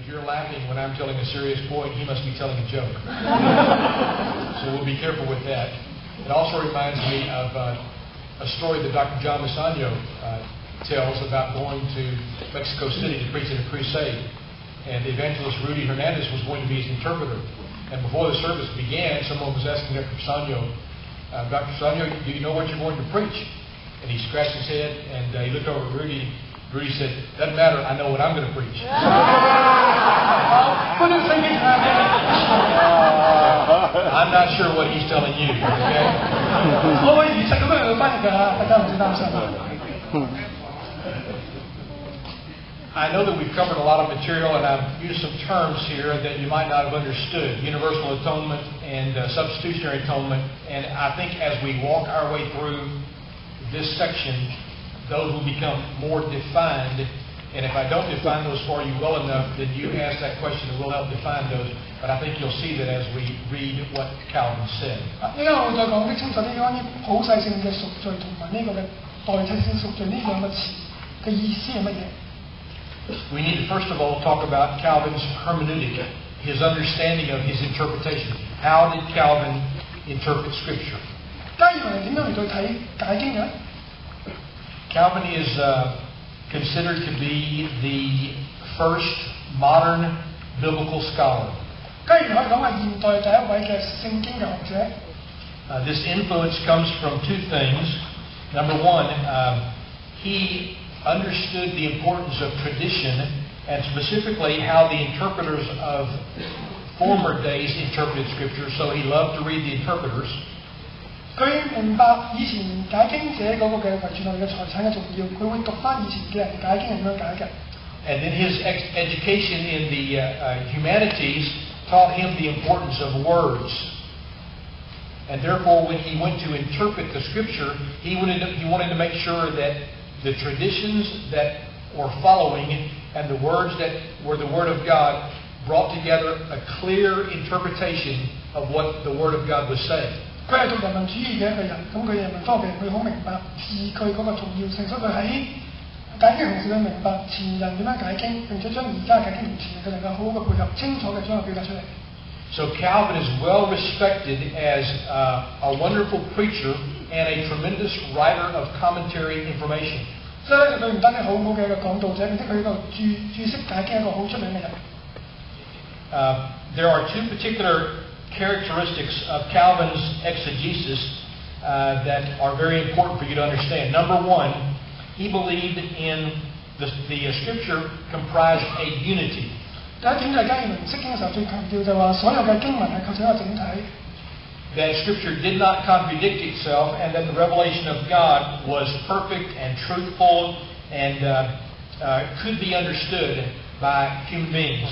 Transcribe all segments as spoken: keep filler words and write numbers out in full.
If you're laughing when I'm telling a serious point, he must be telling a joke. So we'll be careful with that. It also reminds me of uh, a story that Doctor John Masano uh, tells about going to Mexico City to preach in a crusade. And the evangelist Rudy Hernandez was going to be his interpreter. And before the service began, someone was asking Doctor Masano, uh, Doctor Masano, do you know what you're going to preach? And he scratched his head, and uh, he looked over at Rudy. Rudy said, doesn't matter, I know what I'm going to preach. I'm not sure what he's telling you, okay? I know that we've covered a lot of material, and I've used some terms here that you might not have understood. Universal atonement and uh, substitutionary atonement. And I think as we walk our way through this section, those will become more defined. And if I don't define those for you well enough, then you ask that question and we'll help define those. But I think you'll see that as we read what Calvin said. We need to first of all talk about Calvin's hermeneutic, his understanding of his interpretation. How did Calvin interpret Scripture? Calvin is uh, considered to be the first modern biblical scholar. Uh, this influence comes from two things. Number one, uh, he understood the importance of tradition, and specifically how the interpreters of former days interpreted Scripture, so he loved to read the interpreters. And then his ex- education in the uh, uh, humanities taught him the importance of words. And therefore, when he went to interpret the Scripture, he wanted to, he wanted to make sure that the traditions that were following and the words that were the Word of God brought together a clear interpretation of what the Word of God was saying. So Calvin is well respected as uh, a wonderful preacher and a tremendous writer of commentary information. Uh, there are two particular characteristics of Calvin's exegesis uh, that are very important for you to understand. Number one, he believed in the, the uh, Scripture comprised a unity. That Scripture did not contradict itself, and that the revelation of God was perfect and truthful and uh, uh, could be understood by human beings.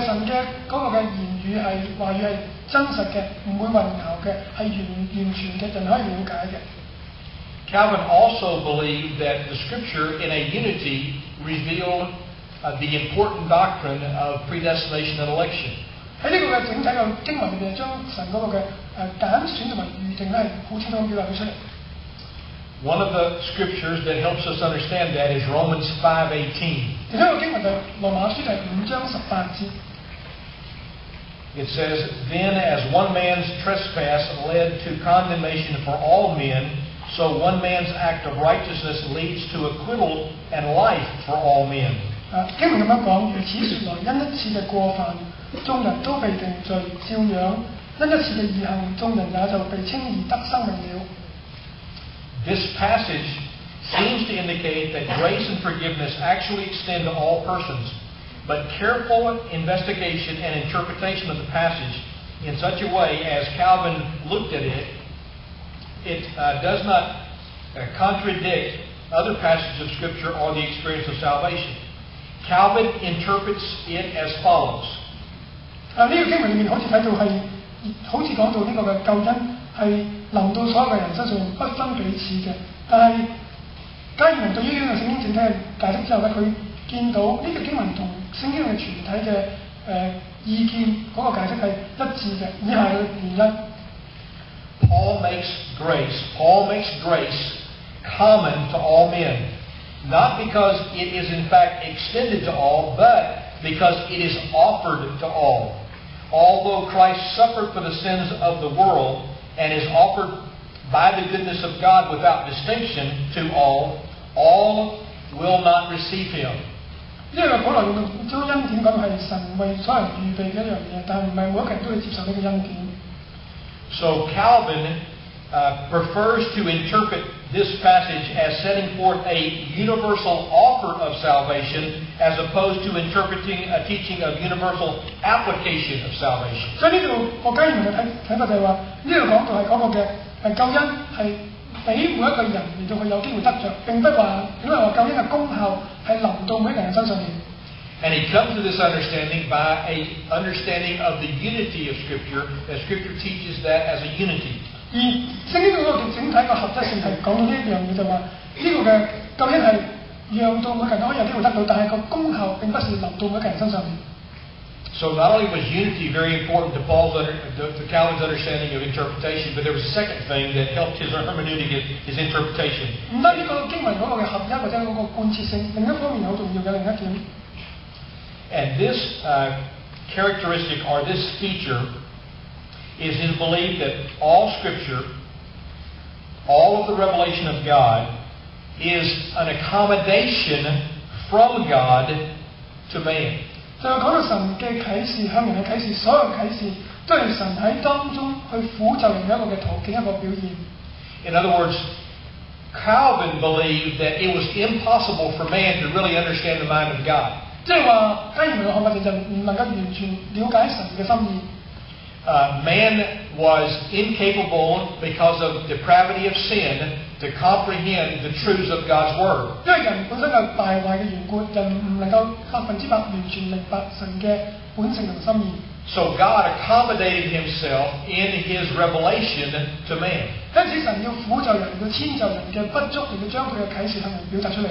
Calvin also believed that the Scripture in a unity revealed uh, the important doctrine of predestination and election. One of the scriptures that helps us understand that is Romans five eighteen. It says, then as one man's trespass led to condemnation for all men, so one man's act of righteousness leads to acquittal and life for all men. This passage seems to indicate that grace and forgiveness actually extend to all persons, but careful investigation and interpretation of the passage in such a way as Calvin looked at it, it uh, does not uh, contradict other passages of Scripture or the experience of salvation. Calvin interprets it as follows. Uh, Paul makes grace, Paul makes grace common to all men. Not because it is in fact extended to all, but because it is offered to all. Although Christ suffered for the sins of the world and is offered by the goodness of God without distinction to all, all will not receive him. 呢個保羅用咗恩典講係神為所有人預備嘅一樣嘢，但係唔係每一個人都會接受呢個恩典。 So Calvin uh, prefers to interpret this passage as setting forth a universal offer of salvation as opposed to interpreting a teaching of universal application of salvation. 所以呢度我加入嘅睇睇法就係話，呢度講到係講到嘅係救恩係俾每一個人嚟到佢有機會得着，並不話點解話救恩嘅功效係臨到每一個人身上面。 And he comes to this understanding by a understanding of the unity of Scripture, that Scripture teaches that as a unity. 而聖經嗰個整體個合一性係講到呢一樣嘢就話，呢個嘅救恩係讓到每個人都可以有機會得到，但係個功效並不是臨到每一個人身上面。 So not only was unity very important to Paul's under, to Calvin's understanding of interpretation, but there was a second thing that helped his hermeneutic, his, his interpretation. 唔單止個經文嗰個嘅合一或者嗰個貫徹性，另一方面好重要嘅另一點。 And this uh, characteristic or this feature is his belief that all Scripture, all of the revelation of God, is an accommodation from God to man. 就係講到神嘅啟示，向人嘅啟示，所有啟示都係神喺當中去輔助人嘅一個嘅途徑，一個表現。 In other words, Calvin believed that it was impossible for man to really understand the mind of God. 即係話，加爾文嘅看法就唔能夠完全了解神嘅心意。 Uh, man was incapable, because of depravity of sin, to comprehend the truths of God's Word. 因為人本身有敗壞嘅緣故，人唔能夠百分之百完全明白神嘅本性同心意。 So God accommodated Himself in His revelation to man. 因此神要輔助人，要遷就人嘅不足，嚟到將佢嘅啟示向人表達出嚟。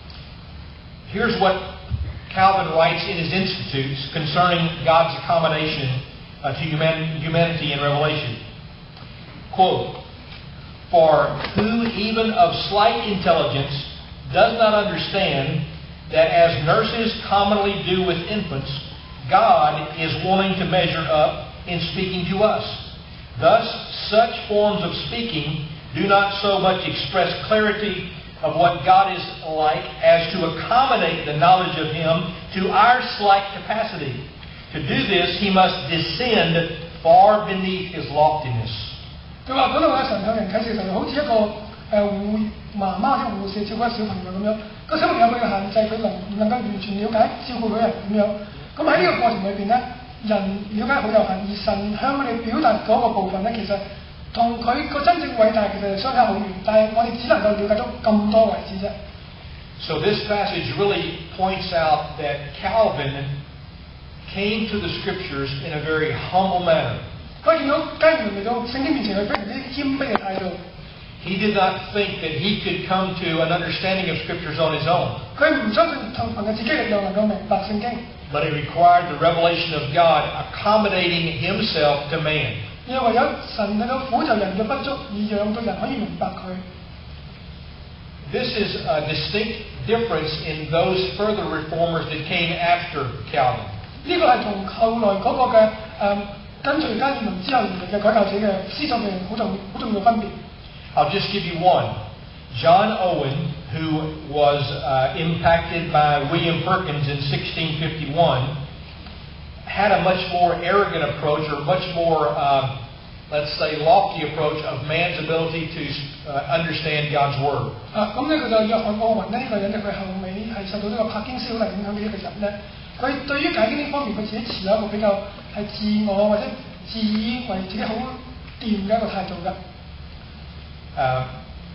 Here's what Calvin writes in his Institutes concerning God's accommodation uh, to human, humanity in Revelation. Quote, "For who even of slight intelligence does not understand that as nurses commonly do with infants, God is willing to measure up in speaking to us. Thus, such forms of speaking do not so much express clarity of what God is like as to accommodate the knowledge of Him to our slight capacity. To do this, He must descend far beneath His loftiness." 佢話嗰度咧，神向人啟示就好似一個誒護媽媽或者護士照顧小朋友咁樣，個小朋友佢嘅限制，佢能唔能夠完全了解照顧嗰人咁樣。咁喺呢個過程裏邊咧，人了解好有限，而神向我哋表達嗰個部分咧，其實同佢個真正偉大其實係相差好遠，但係我哋只能夠了解到咁多為止啫。 So this passage really points out that Calvin came to the Scriptures in a very humble manner. 可以見到加爾文嚟到聖經面前係非常之謙卑嘅態度。 He did not think that he could come to an understanding of Scriptures on his own. 佢唔相信憑憑嘅自己力量能夠明白聖經。 But it required the revelation of God accommodating Himself to man. 因為唯有神能夠輔助人嘅不足，而讓到人可以明白佢。 This is a distinct difference in those further reformers that came after Calvin. 呢個係同後來嗰個嘅誒跟隨加爾文之後而嚟嘅改教者嘅思想嘅好重好重要分別。 I'll just give you one. John Owen, who was uh, impacted by William Perkins in sixteen fifty-one, had a much more arrogant approach, or much more, uh, let's say, lofty approach of man's ability to uh, understand God's Word. 啊，咁呢個就約翰奧雲呢個人咧，佢後尾係受到呢個柏經燒嚟影響嘅一個人咧，佢對於解經呢方面，佢自己持有一個比較係自我或者自以為自己好掂嘅一個態度㗎。 Uh,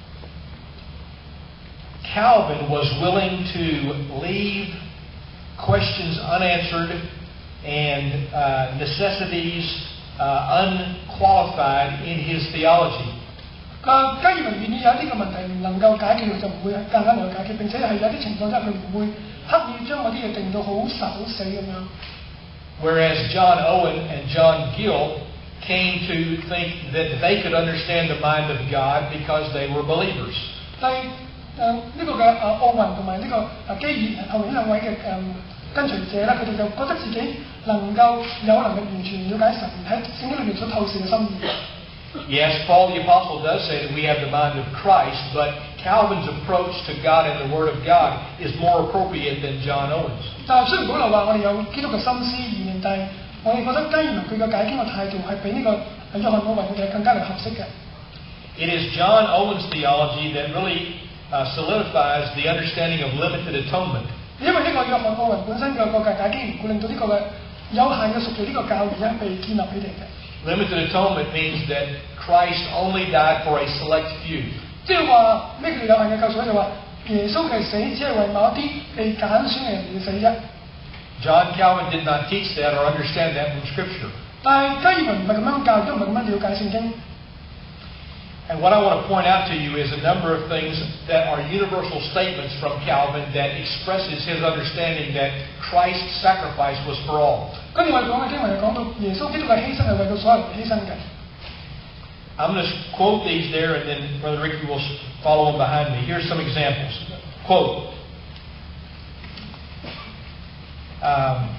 Calvin was willing to leave questions unanswered and uh, necessities uh, unqualified in his theology. 啊，加爾文願意有一啲嘅問題唔能夠解決，佢就唔會間間嚟解決，並且係有啲情況之下，佢唔會刻意將嗰啲嘢定到好實好死咁樣。 Whereas John Owen and John Gill came to think that they could understand the mind of God because they were believers. 但係誒呢個嘅誒奧雲同埋呢個誒基爾後面呢兩位嘅誒跟隨者咧，佢哋就覺得自己能夠有能力完全了解神喺聖經裏面所透視嘅心意。 Yes, Paul the Apostle does say that we have the mind of Christ, but Calvin's approach to God and the Word of God is more appropriate than John Owen's. 但係雖然保羅話我哋有基督嘅心思意念，但係我哋覺得加爾文佢嘅解經嘅態度係比呢個約翰奧雲嘅更加嚟合適嘅。 It is John Owen's theology that really uh, solidifies the understanding of limited atonement. 因為呢個約翰奧雲本身嘅個解經緣故，令到呢個嘅有限嘅屬於呢個教義咧被建立起嚟嘅。 Limited atonement means that Christ only died for a select few. 即係話咩叫有限嘅救贖？就話耶穌嘅死只係為某一啲被揀選嘅人而死啫。 John Calvin did not teach that or understand that from Scripture. 但係加爾文唔係咁樣教，亦都唔係咁樣了解聖經。 And what I want to point out to you is a number of things that are universal statements from Calvin that expresses his understanding that Christ's sacrifice was for all. 跟住我哋講嘅經文係講到耶穌基督嘅犧牲係為到所有人犧牲嘅。 I'm going to quote these there, and then Brother Ricky will follow them behind me. Here's some examples. Quote, um,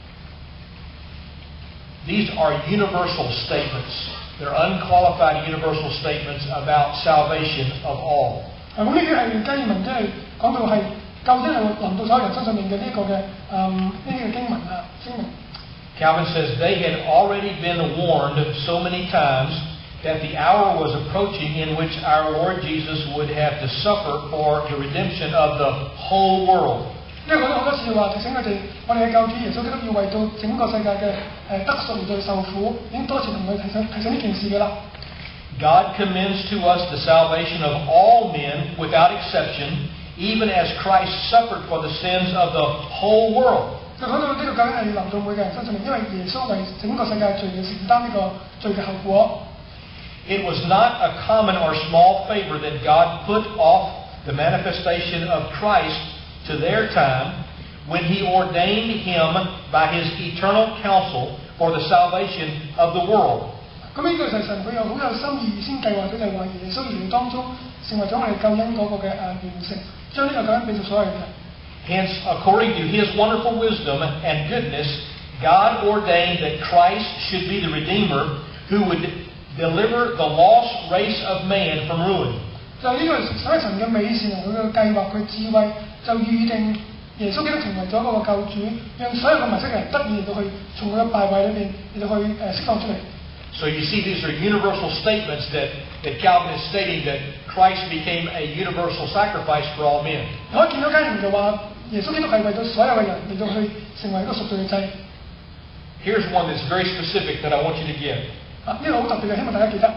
these are universal statements. They're unqualified universal statements about salvation of all. 咁呢啲係加爾文即係講到係救恩係臨到所有人身上面嘅呢個嘅誒呢啲嘅經文啊經文。 Calvin says they had already been warned so many times that the hour was approaching in which our Lord Jesus would have to suffer for the redemption of the whole world. 因為講咗好多次話提醒佢哋，我哋嘅救主耶穌基督要為到整個世界嘅誒得贖而對受苦，已經多次同佢提醒提醒呢件事嘅啦。 God commends to us the salvation of all men without exception, even as Christ suffered for the sins of the whole world. 就講到呢個救恩係臨到每個人身上面，因為耶穌為整個世界罪嘅承擔呢個罪嘅後果。 It was not a common or small favor that God put off the manifestation of Christ to their time when He ordained Him by His eternal counsel for the salvation of the world. 咁呢個就係神佢有好有心意先計劃佢哋話耶穌嚟當中成為咗我哋救恩嗰個嘅誒完成，將呢個救恩俾到所有人。 Hence, according to His wonderful wisdom and goodness, God ordained that Christ should be the Redeemer who would deliver the lost race of man from ruin. 就呢個所謂神嘅美善同佢嘅計劃，佢智慧就預定耶穌基督成為咗嗰個救主，讓所有嘅迷失嘅人得以嚟到去從佢嘅敗壞裏邊嚟到去誒釋放出嚟。 So you see, these are universal statements that, that Calvin is stating that Christ became a universal sacrifice for all men. 我見到加爾文就話耶穌基督係為到所有嘅人嚟到去成為一個贖罪嘅祭。 Here's one that's very specific that I want you to get. 啊，呢個好特別嘅，希望大家記得。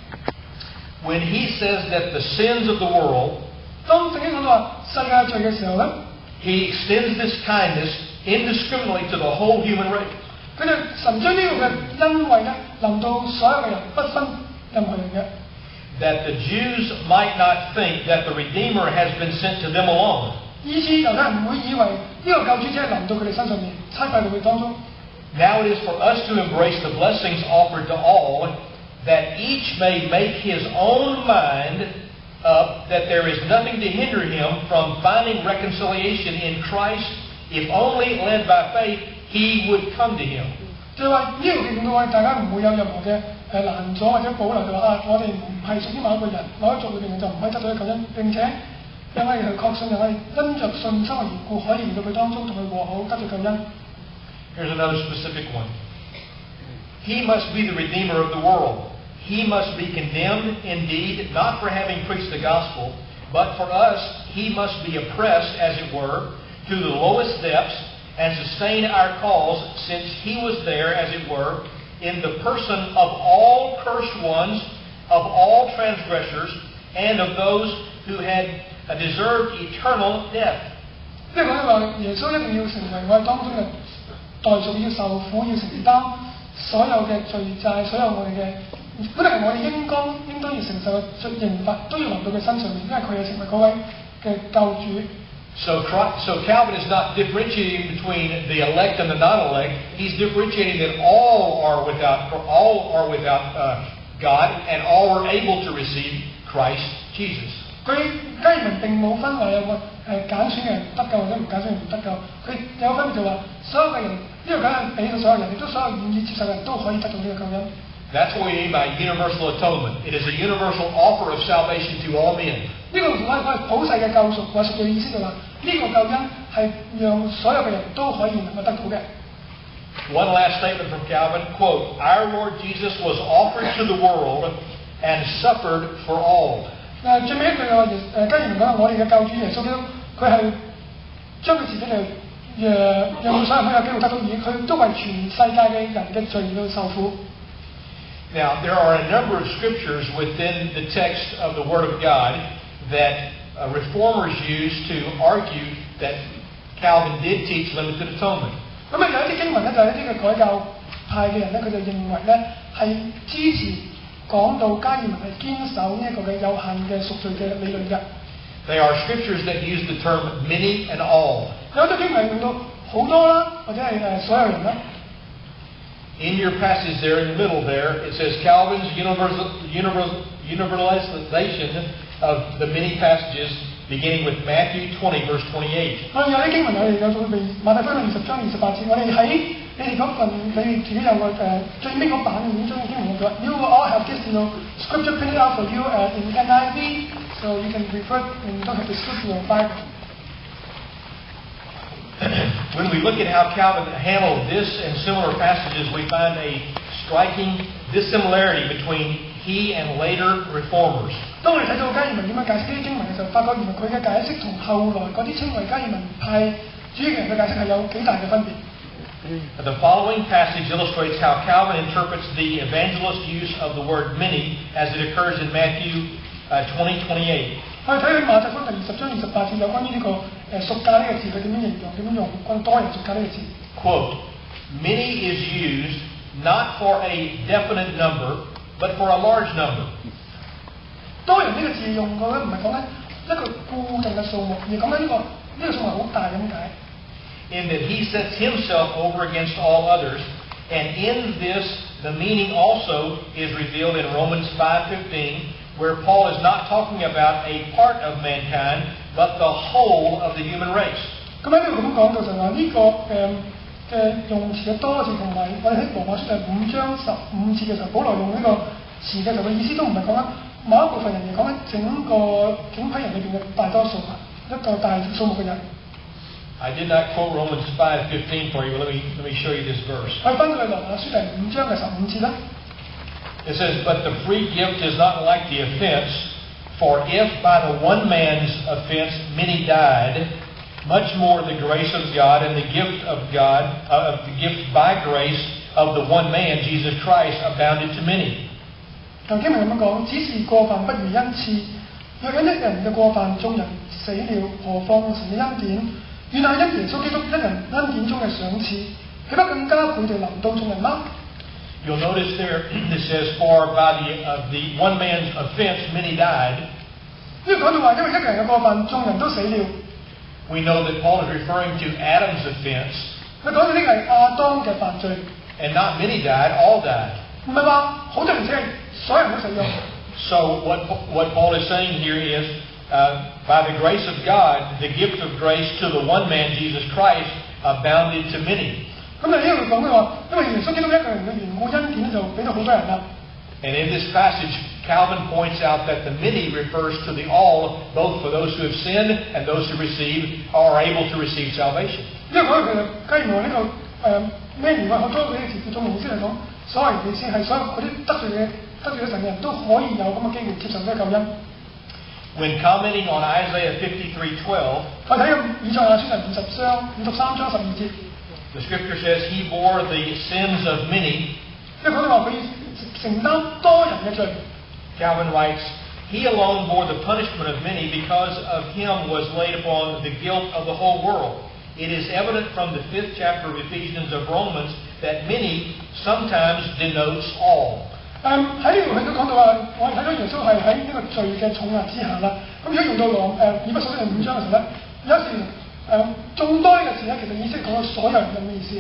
When he says that the sins of the world, 當聖經講到話世界罪嘅時候咧， he extends this kindness indiscriminately to the whole human race. 佢就神將呢個嘅恩惠咧臨到所有嘅人，不分任何人嘅。 That the Jews might not think that the Redeemer has been sent to them alone. 以致猶太人唔會以為呢個救主只係臨到佢哋身上面，差派到佢當中。 Now it is for us to embrace the blessings offered to all, that each may make his own mind up that there is nothing to hinder him from finding reconciliation in Christ, if only led by faith he would come to him. 就係話呢條令到我哋大家唔會有任何嘅誒難阻或者保留，就話啊，我哋唔係屬於某一個人，某一族裏邊就唔可以得到呢個救恩。並且因為佢確信，讓我哋因着信心嘅緣故，可以嚟到佢當中同佢和好，得到救恩。 Here's another specific one. He must be the Redeemer of the world. He must be condemned indeed, not for having preached the gospel, but for us he must be oppressed, as it were, to the lowest depths, and sustain our cause, since he was there, as it were, in the person of all cursed ones, of all transgressors, and of those who had deserved eternal death. 即係講話耶穌一定要成為我哋當中嘅代贖，要受苦，要承擔所有嘅罪債，所有我哋嘅本來係我哋應該應當要承受嘅刑罰，都要臨到佢身上面，因為佢係成為嗰位嘅救主。 So, so Calvin is not differentiating between the elect and the non-elect. He's differentiating that all are without, all are without uh, God, and all are able to receive Christ Jesus. 佢加爾文並冇分話有個誒揀選嘅人得救或者唔揀選嘅人唔得救，佢有分別就話所有嘅人呢個梗係俾到所有人，亦都所有願意接受嘅人都可以得到呢個救恩。 That's what we mean by universal atonement. It is a universal offer of salvation to all men. 呢個同我哋講係普世嘅救贖或贖罪嘅意思就話呢個救恩係讓所有嘅人都可以能夠得到嘅。 One last statement from Calvin, quote, Our Lord Jesus was offered to the world and suffered for all. 誒最尾一句嘅話，誒加爾文講我哋嘅救主耶穌基督，佢係將佢自己嚟誒讓所有人都有機會得到，而佢都為全世界嘅人嘅罪而受苦。 Now, there are a number of scriptures within the text of the Word of God that uh, reformers use to argue that Calvin did teach limited atonement. 咁啊有一啲經文咧，就係一啲嘅改教派嘅人咧，佢就認為咧係支持講到加爾文係堅守呢一個嘅有限嘅贖罪嘅理論嘅。 They are scriptures that use the term many and all. 有啲經文用到好多啦，或者係誒所有人啦。 In your passage there in the middle there, it says Calvin's universal, universal, universalization of the many passages beginning with Matthew twenty, verse twenty-eight. 我哋有啲經文我哋有準備馬太福音二十章二十八節，我哋喺你哋嗰份你哋自己有個誒最尾嗰版已經將經文用咗。You all have this, you know, scripture printed out for you uh, in N I V, so you can refer and you don't have to switch to your Bible. When we look at how Calvin handled this and similar passages, we find a striking dissimilarity between he and later reformers. 當我哋睇到加爾文點樣解釋呢啲經文嘅時候，發覺原來佢嘅解釋同後來嗰啲稱為加爾文派主義嘅人嘅解釋係有幾大嘅分別。 The following passage illustrates how Calvin interprets the evangelist use of the word many as it occurs in Matthew uh, twenty twenty-eight. 我哋睇佢馬太福音第二十章二十八節有關於呢、這個誒贖價呢個字，佢點樣形容？點樣用關多人贖價呢個字 Quote, Many is used not for a definite number, but for a large number. 多人呢個字用過咧，唔係講緊一個固定嘅數目，而講緊呢個呢、這個數目好大咁解。 In that he sets himself over against all others, and in this the meaning also is revealed in Romans five fifteen, where Paul is not talking about a part of mankind, but the whole of the human race. 咁喺呢度咁講到就話呢個誒嘅用詞嘅多字同埋我哋喺羅馬書第五章十五節嘅時候，保羅用呢個詞嘅時候嘅意思都唔係講緊某一部分人，而講緊整個整批人裏邊嘅大多數啊，一個大數目嘅人。 I did not quote Romans five fifteen for you, but let me, let me show you this verse. 我哋翻到去羅馬書第五章嘅十五節啦。 It says, But the free gift is not like the offense, for if by the one man's offense many died, much more the grace of God and the gift of God, uh, the gift by grace of the one man, Jesus Christ, abounded to many. 頭經文咁樣講，只是過犯不如恩賜，若因一人嘅過犯眾人死了，何況神嘅恩典？原來因耶穌基督一人恩典中嘅賞賜，豈不更加倍地臨到眾人嗎？ You'll notice there it says, For by the, uh, the one man's offense many died. 呢度講到話，因為一個人嘅過犯，眾人都死了。 We know that Paul is referring to Adam's offense. 佢講到呢個係亞當嘅犯罪， And not many died, all died. 唔係話好多人死，係所有人都死咗。 So what, what Paul is saying here is, uh, by the grace of God, the gift of grace to the one man, Jesus Christ, abounded to many. 咁啊呢度講嘅話，因為耶穌基督一個人嘅緣故，恩典就俾到好多人啦。 And in this passage, Calvin points out that the many refers to the all, both for those who have sinned and those who receive or are able to receive salvation. 因為講其實假如我呢個誒咩原話好多嗰啲詞叫做意思嚟講，所謂意思係所有嗰啲得罪嘅得罪咗神嘅人都可以有咁嘅機會接受呢個救恩。 When commenting on Isaiah fifty-three twelve, 我睇以賽亞書第五十章五十三章十二節， the scripture says, He bore the sins of many. 即係講到話佢承擔多人嘅罪。 Calvin writes, He alone bore the punishment of many, because of him was laid upon the guilt of the whole world. It is evident from the fifth chapter of Ephesians of Romans that many sometimes denotes all. 誒喺呢度佢都講到話，我哋睇到耶穌係喺呢個罪嘅重壓之下啦。咁如果用到羅誒以弗所書第五章嘅時候咧，有時誒眾多嘅字咧，其實意思係講到所有人咁嘅意思。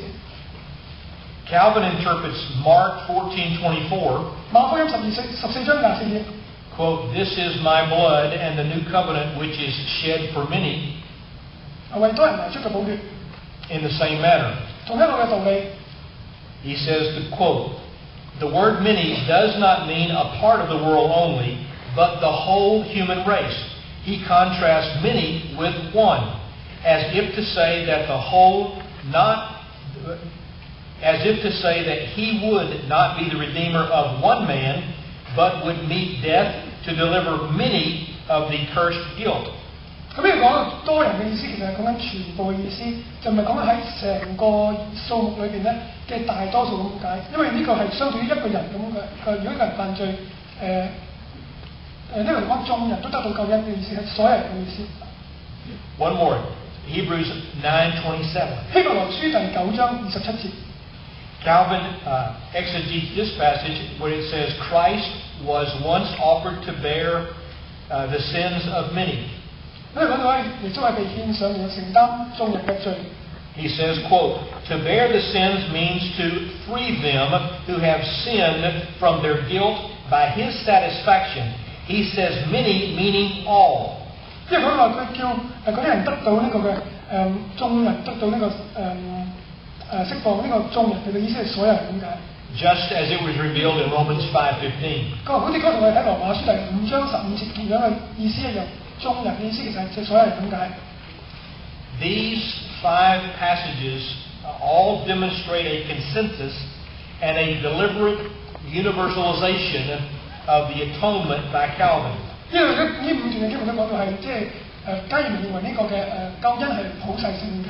Calvin interprets Mark fourteen twenty-four. 馬可福音十二四十四章廿四節。 quote, "This is my blood and the new covenant which is shed for many," 係為多人流出嘅寶血。 in the same manner. 同一個嘅道理， He says, to quote, "The word many does not mean a part of the world only, but the whole human race." He contrasts many with one, as if to say that the whole not, as if to say that he would not be the redeemer of one man, but would meet death to deliver many of the cursed guilt. 咁呢個講多人嘅意思，其實係講緊全部嘅意思，就唔係講緊喺成個數目裏邊咧嘅大多數咁解，因為呢個係相對於一個人咁嘅。佢如果一個人犯罪，誒誒呢個嚟講眾人都得到救恩嘅意思，係所有人嘅意思。 One more, Hebrews nine twenty-seven. 希伯來書第九章二十七節。 Calvin uh, exegetes this passage where it says Christ was once offered to bear uh, the sins of many. 因為講到咧，耶穌係被獻上嚟承擔眾人嘅罪。 He says, quote, "To bear the sins means to free them who have sinned from their guilt by his satisfaction." He says many, meaning all. 即係講話佢叫誒嗰啲人得到呢個嘅誒眾人得到呢、這個誒誒、呃、釋放呢個眾人，佢嘅意思係所有人咁解。 Just as it was revealed in Romans five fifteen. 咁好似剛才我哋睇羅馬書第五章十五節同樣嘅意思一樣，眾人嘅意思其實係即係所有人咁解。 These five passages all demonstrate a consensus and a deliberate universalization of the atonement by Calvin. 因為呢呢五段嘅經文都講到係即係誒，加爾文認為呢個嘅誒救恩係普世性嘅。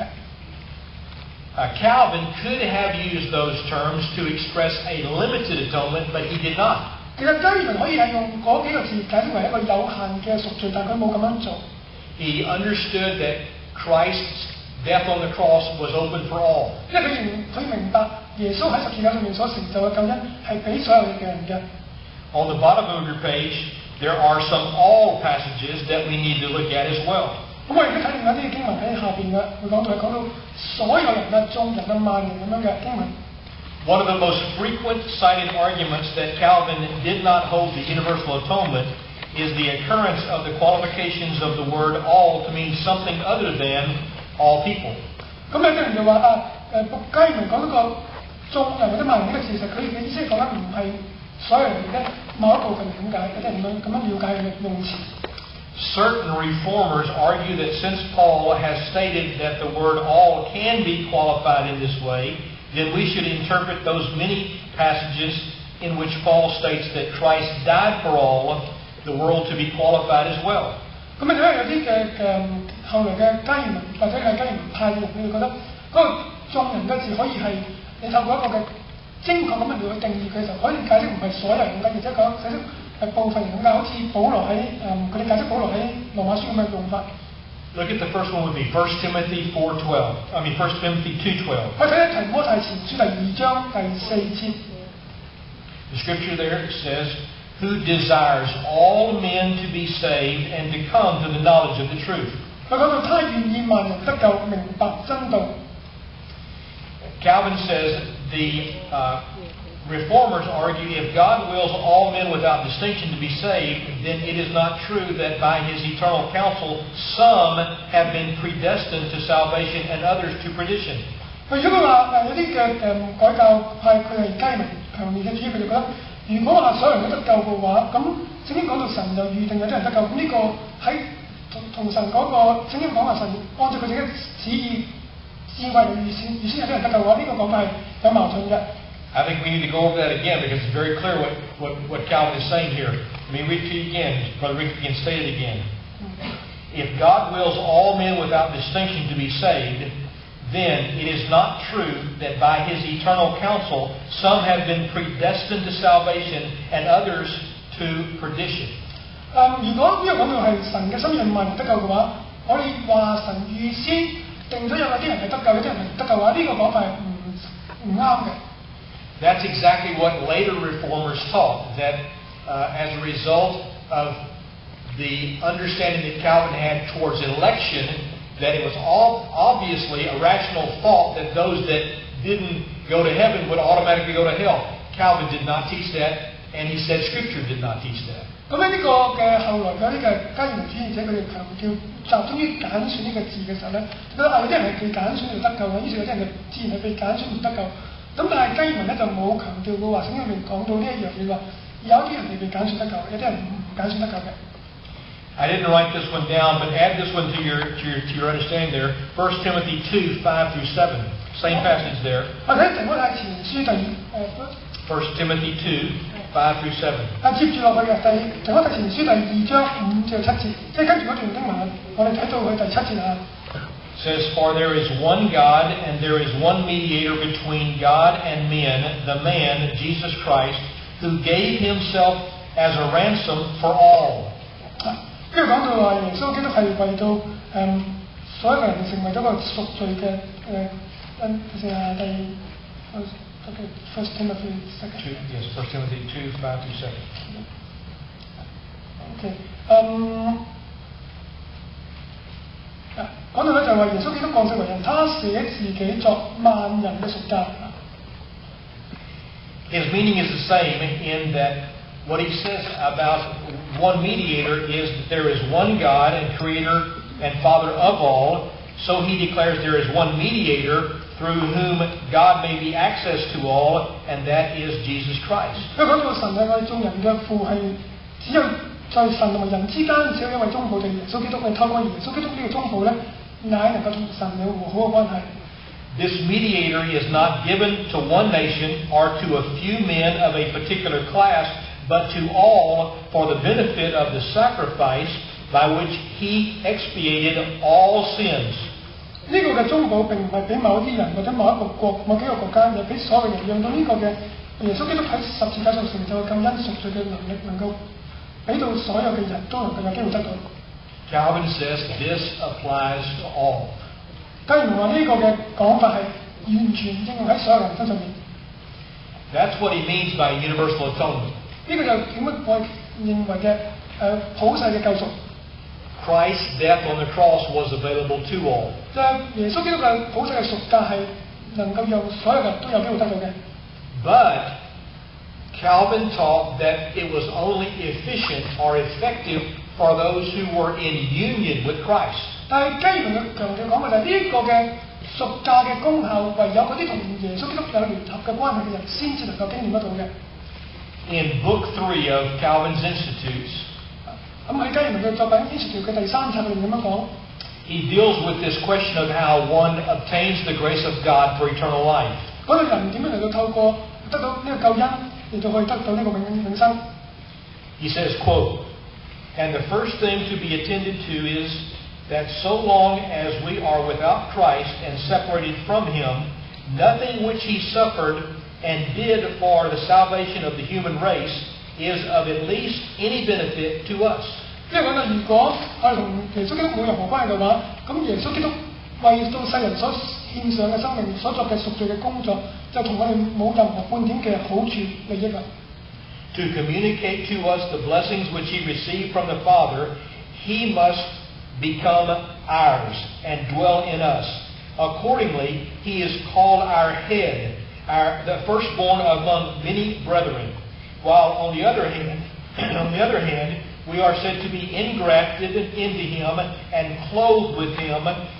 Uh, Calvin could have used those terms to express a limited atonement, but he did not. 其實加爾文可以係用嗰幾個字解釋為一個有限嘅贖罪，但佢冇咁樣做。 He understood that Christ's death on the cross was open for all. 因為佢明佢明白耶穌喺十字架上面所成就嘅救恩係俾所有嘅人嘅。 On the bottom of your page, there are some all passages that we need to look at as well. 咁我亦都睇另外啲經文喺下邊嘅，會講到係講到所有人啊、眾人啊、萬人咁樣嘅經文。 One of the most frequent cited arguments that Calvin did not hold the universal atonement is the occurrence of the qualifications of the word all to mean something other than all people. 咁有啲人就話啊誒，加爾文講呢個眾人或者萬人呢個事實，佢嘅意思係講緊唔係所有人嘅某一部分咁解，有啲人咁樣咁樣了解佢嘅用詞。 Certain reformers argue that since Paul has stated that the word all can be qualified in this way, then we should interpret those many passages in which Paul states that Christ died for all, the world to be qualified as well. 咁啊，因為有啲嘅誒後來嘅加爾文或者係加爾文派嘅人，佢哋覺得嗰個眾人嘅字可以係你透過一個嘅精確咁樣嚟去定義佢就可以解釋唔係所有人嘅，而且講解釋係部分人咁解，好似保羅喺誒佢哋解釋保羅喺羅馬書咁嘅用法。 Look at the first one with me, First Timothy four twelve. I mean First Timothy two twelve. 我睇一提摩太前書第二章第四節。 The scripture there says, "Who desires all men to be saved and to come to the knowledge of the truth." 佢講到他願意萬人得救，明白真道。 Calvin says the uh, reformers argue if God wills all men without distinction to be saved, then it is not true that by his eternal counsel some have been predestined to salvation and others to perdition. 佢如果話誒有啲嘅誒改教派佢係加爾文強烈嘅主義，佢哋覺得如果話所有人都得救嘅話，咁聖經講到神就預定有啲人得救，咁呢個喺同同神嗰個聖經講話神按照佢自己嘅旨意智慧嚟預先預先有啲人得救嘅話，呢、這個講法係有矛盾嘅。 I think we need to go over that again because it's very clear what, what, what Calvin is saying here. Let me read it to you again. Brother Rick can say it again. If God wills all men without distinction to be saved, then it is not true that by his eternal counsel some have been predestined to salvation and others to perdition. 誒，如果呢個講到係神嘅心意萬人得救嘅話，我哋話神預先定咗有啲人係得救，有啲人係唔得救嘅話，呢、這個講法係唔唔啱嘅。 That's exactly what later reformers taught, that uh, as a result of the understanding that Calvin had towards election, that it was all obviously a rational thought that those that didn't go to heaven would automatically go to hell. Calvin did not teach that, and he said Scripture did not teach that. 咁咧呢個嘅後來有啲嘅加爾文主義者佢哋強調集中於揀選呢個字嘅時候咧，覺得啊有啲人係被揀選就得救嘅，於是有啲人就自然係被揀選唔得救。咁但係加爾文咧就冇強調過話聖經裏面講到呢一樣嘢話，有啲人係被揀選得救，有啲人唔揀選得救嘅。 I didn't write this one down, but add this one to your to your, to your understanding there. First Timothy two, five through seven. Same passage there. 我睇提摩太前書第二誒。 First Timothy two, five through seven. 啊，接住落去嘅第提摩太前書第二章五至七節，即係跟住嗰段經文，我哋睇到佢第七節啊。 Says, For there is one God, and there is one mediator between God and men, the man, Jesus Christ, who gave himself as a ransom for all. 跟住講到話耶穌基督係為到誒、嗯、所有人成為咗個贖罪嘅誒嗯係啊第 okay First Timothy second. Two, yes, First Timothy two, five through seven. OK 嗯啊講到咧就係話耶穌基督降世為人，他捨自己作萬人嘅贖價。 His meaning is the same in that what he says about one mediator is that there is one God and creator and father of all. So he declares there is one mediator through whom God may be access to all, and that is Jesus Christ. 佢講到神係我哋眾人嘅父，係只有在神同埋人之間只有一位中保，就係耶穌基督。係透過耶穌基督呢個中保咧，乃能夠同神有和好嘅關係。 This mediator is not given to one nation or to a few men of a particular class, but to all for the benefit of the sacrifice by which he expiated all sins. 呢個嘅中保並唔係俾某啲人或者某一個國、某幾個國家，而係俾所有人，讓到呢個嘅耶穌基督喺十字架上成就嘅救恩贖罪嘅能力，能夠俾到所有嘅人都能夠有機會得到。 Calvin says this applies to all. 加爾文話呢個嘅講法係完全應用喺所有人身上面。 That's what he means by universal atonement. 呢個就點樣我認為嘅誒、呃、普世嘅救贖。 Christ's death on the cross was available to all. 就係耶穌基督嘅普世嘅贖價係能夠讓所有人都有機會得到嘅。 But Calvin taught that it was only efficient or effective for those who were in union with Christ. 但係加爾文嘅強調講嘅就係呢個嘅贖價嘅功效，唯有嗰啲同耶穌基督有聯合嘅關係嘅人，先至能夠經驗得到嘅。 In Book three of Calvin's Institutes, 咁喺加爾文嘅作品《Institute》嘅第三冊裏面咁樣講。 He deals with this question of how one obtains the grace of God for eternal life. 嗰個人點樣嚟到透過得到呢個救恩，嚟到可以得到呢個永永生。 He says, quote, And the first thing to be attended to is that so long as we are without Christ and separated from Him, nothing which He suffered and did for the salvation of the human race is of at least any benefit to us. 即係講到，如果我哋同耶穌基督冇任何關係嘅話，咁耶穌基督為到世人所獻上嘅生命所作嘅贖罪嘅工作，就同我哋冇任何半點嘅好處利益啦。 To communicate to us the blessings which He received from the Father, He must become ours and dwell in us. Accordingly, He is called our head, our the firstborn among many brethren. While on the other hand, on the other hand, we are said to be engrafted into Him and clothed with Him,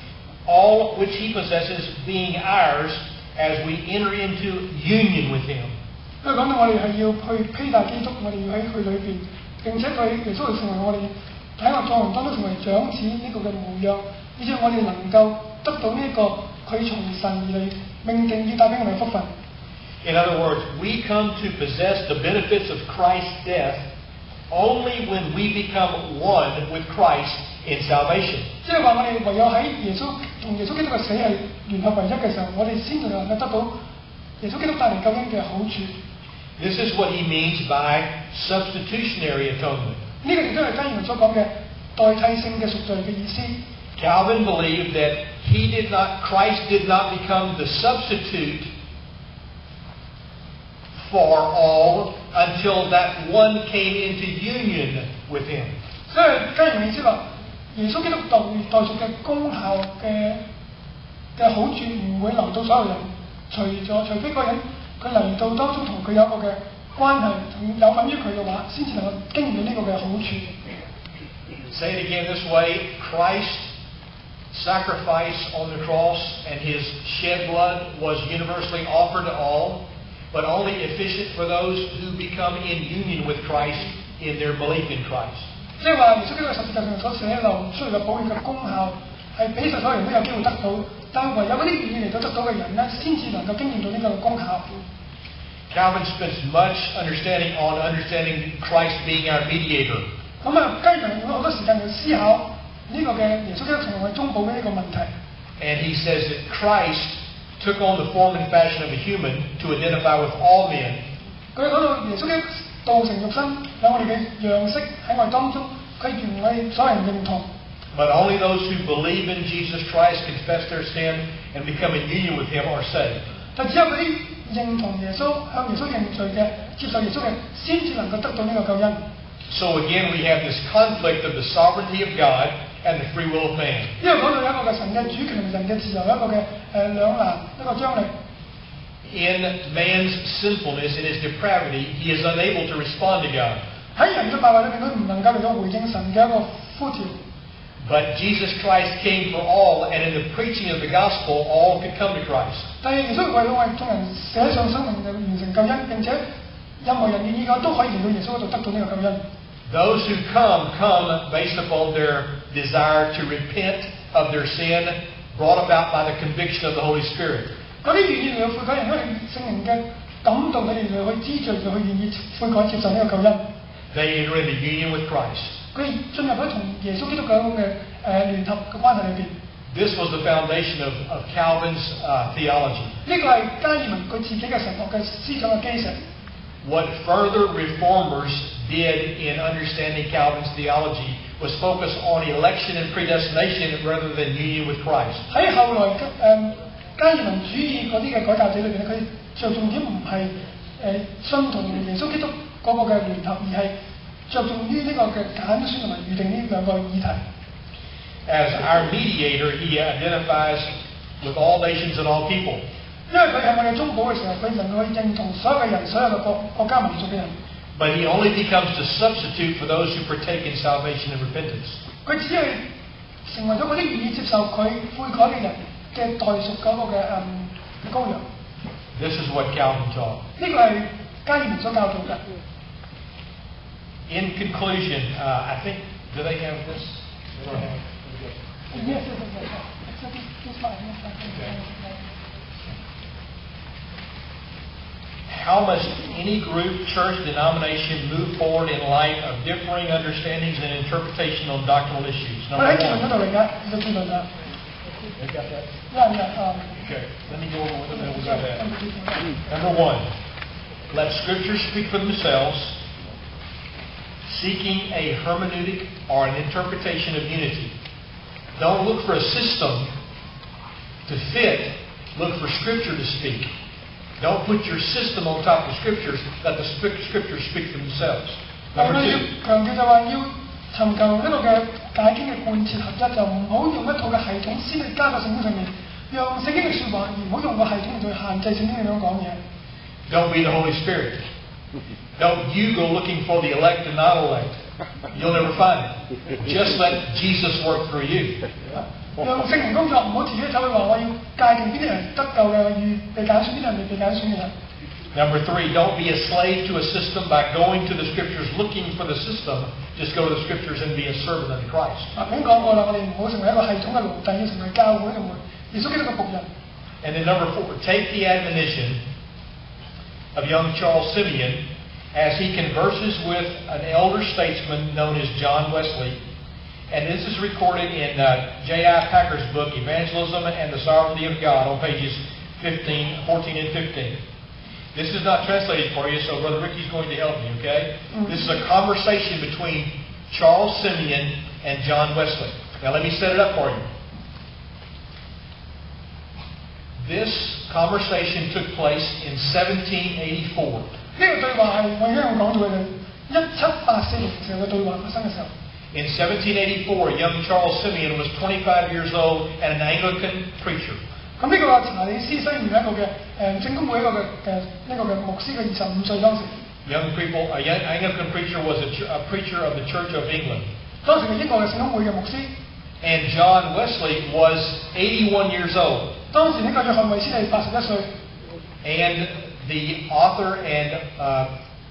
all which He possesses being ours as we enter into union with Him. 佢講到我哋係要去披戴基督，我哋要喺佢裏邊，並且佢耶穌會成為我哋喺我作王當中成為長子呢個嘅模樣，以致我哋能夠得到呢、這個佢從神而嚟命定要帶俾我哋福分。 In other words, we come to possess the benefits of Christ's death only when we become one with Christ in salvation. 即係話我哋唯有喺耶穌同耶穌基督嘅死係聯合為一嘅時候，我哋先至能夠得到耶穌基督帶嚟救恩嘅好處。 This is what he means by substitutionary atonement. 呢個亦都係加爾文所講嘅代替性嘅贖罪嘅意思。 Calvin believed that he did not, Christ did not become the substitute for all until that one came into union with him. 所以加爾文意思話，耶穌基督代代贖嘅功效嘅嘅好處唔會留到所有人，除咗除非嗰人佢嚟到當中同佢有一個嘅關係同有份於佢嘅話，先至能夠經驗到呢個嘅好處。 Say it again this way: Christ's sacrifice on the cross and his shed blood was universally offered to all, but only efficient for those who become in union with Christ in their belief in Christ. 即係話耶穌基督喺十字架上所寫流出嚟嘅寶血嘅功效，係俾晒所有人都有機會得到，但唯有嗰啲願意嚟到得到嘅人咧，先至能夠經驗到呢個功效。 Calvin spends much understanding on understanding Christ being our mediator. 咁啊，加爾文用咗好多時間去思考呢個嘅耶穌基督成為中保嘅呢個問題。 And he says that Christ took on the form and fashion of a human to identify with all men. 佢講到耶穌基督道成肉身，有我哋嘅樣式喺我哋當中，佢願我哋所有人認同。 But only those who believe in Jesus Christ, confess their sin, and become in union with Him are saved. 但只有嗰啲認同耶穌、向耶穌認罪嘅、接受耶穌嘅，先至能夠得到呢個救恩。 So again, we have this conflict of the sovereignty of God and the free will of man. 因為講到有一個嘅神嘅主權同人嘅自由，有一個嘅誒兩難，一個張力。 In man's sinfulness, in his depravity, he is unable to respond to God. 喺人嘅敗壞裏邊，佢唔能夠嚟到回應神嘅一個呼召。 But Jesus Christ came for all, and in the preaching of the gospel, all could come to Christ. 但係耶穌為咗我哋眾人寫上生命嘅完成救恩，並且任何人願意嘅都可以嚟到耶穌嗰度得到呢個救恩。 Those who come, come based upon their desire to repent of their sin, brought about by the conviction of the Holy Spirit. 嗰啲願意嚟到悔改人，因為聖靈嘅感動佢哋嚟去知罪，就去願意悔改接受呢個救恩。 They enter into union with Christ. 佢哋進入咗同耶穌基督嗰種嘅誒聯合嘅關係裏邊。 This was the foundation of, of Calvin's uh, theology. 呢個係加爾文佢自己嘅神學嘅思想嘅基石。 What further reformers did in understanding Calvin's theology was focus on election and predestination rather than union with Christ. 喺後來嘅誒加爾文主義嗰啲嘅改革者裏邊咧，佢着重點唔係誒信同耶穌基督嗰個嘅聯合，而係着重於呢個嘅揀選同埋預定呢兩個議題。 As our mediator, he identifies with all nations and all people. 因為佢係我哋中保嘅時候，佢能夠認同所有嘅人、所有嘅國國家民族嘅人。 But he only becomes the substitute for those who partake in salvation and repentance. 佢只係成為咗嗰啲願意接受佢悔改嘅人嘅代贖嗰個嘅嗯嘅羔羊。 This is what Calvin taught. 呢個係加爾文所教導嘅。 In conclusion, uh, I think, do they have this? They don't have it. Yes, yes, yes, yes. This one, this one. Okay. How must any group, church, denomination move forward in light of differing understandings and interpretation on doctrinal issues? 我 Number 喺結論嗰 one. 度嚟㗎，呢個結論啦。 You got that? Yeah, yeah. Um, Okay. Let me go over with them. We got that. Number one. Let Scriptures speak for themselves. Seeking a hermeneutic or an interpretation of unity. Don't look for a system to fit. Look for Scripture to speak. Don't put your system on top of Scriptures. Let the Scriptures speak for themselves. 但 Number 係 two. 要強調就話要尋求一個嘅解經嘅貫徹合一，就唔好用一套嘅系統先去加個聖經上面，用聖經嘅説話，而唔好用個系統嚟去限制聖經點樣講嘢。 Don't be the Holy Spirit. Don't you go looking for the elect and not elect. You'll never find it. Just let Jesus work through you. 用聖靈工作，唔好自己走去話我要界定邊啲人得救嘅，與被揀選邊啲人未被揀選嘅人。 Number three, don't be a slave to a system by going to the Scriptures looking for the system. Just go to the Scriptures and be a servant unto Christ. 啊，已經講過啦，我哋唔好成為一個系統嘅奴隸，要成為教會同埋耶穌基督嘅僕人。 And then number four, take the admonition of young Charles Simeon as he converses with an elder statesman known as John Wesley. And this is recorded in uh, J I Packer's book, Evangelism and the Sovereignty of God, on pages fifteen, fourteen, and fifteen. This is not translated for you, so Brother Ricky's going to help me, okay? Mm-hmm. This is a conversation between Charles Simeon and John Wesley. Now let me set it up for you. This conversation took place in seventeen eighty-four. 呢個對話係我已經有講到嘅，一七八四年時候嘅對話發生嘅時候。 In seventeen eighty-four, young Charles Simeon was twenty-five years old and an Anglican preacher. 咁呢個查理斯西面一個嘅誒聖公會一個嘅誒呢個嘅牧師嘅二十五歲當時。 young people, a young Anglican preacher was a, ch- a preacher of the Church of England. 當時嘅英國嘅聖公會嘅牧師， And John Wesley was eighty-one years old. 當時呢個約翰衛斯理八十一歲， And the author and uh,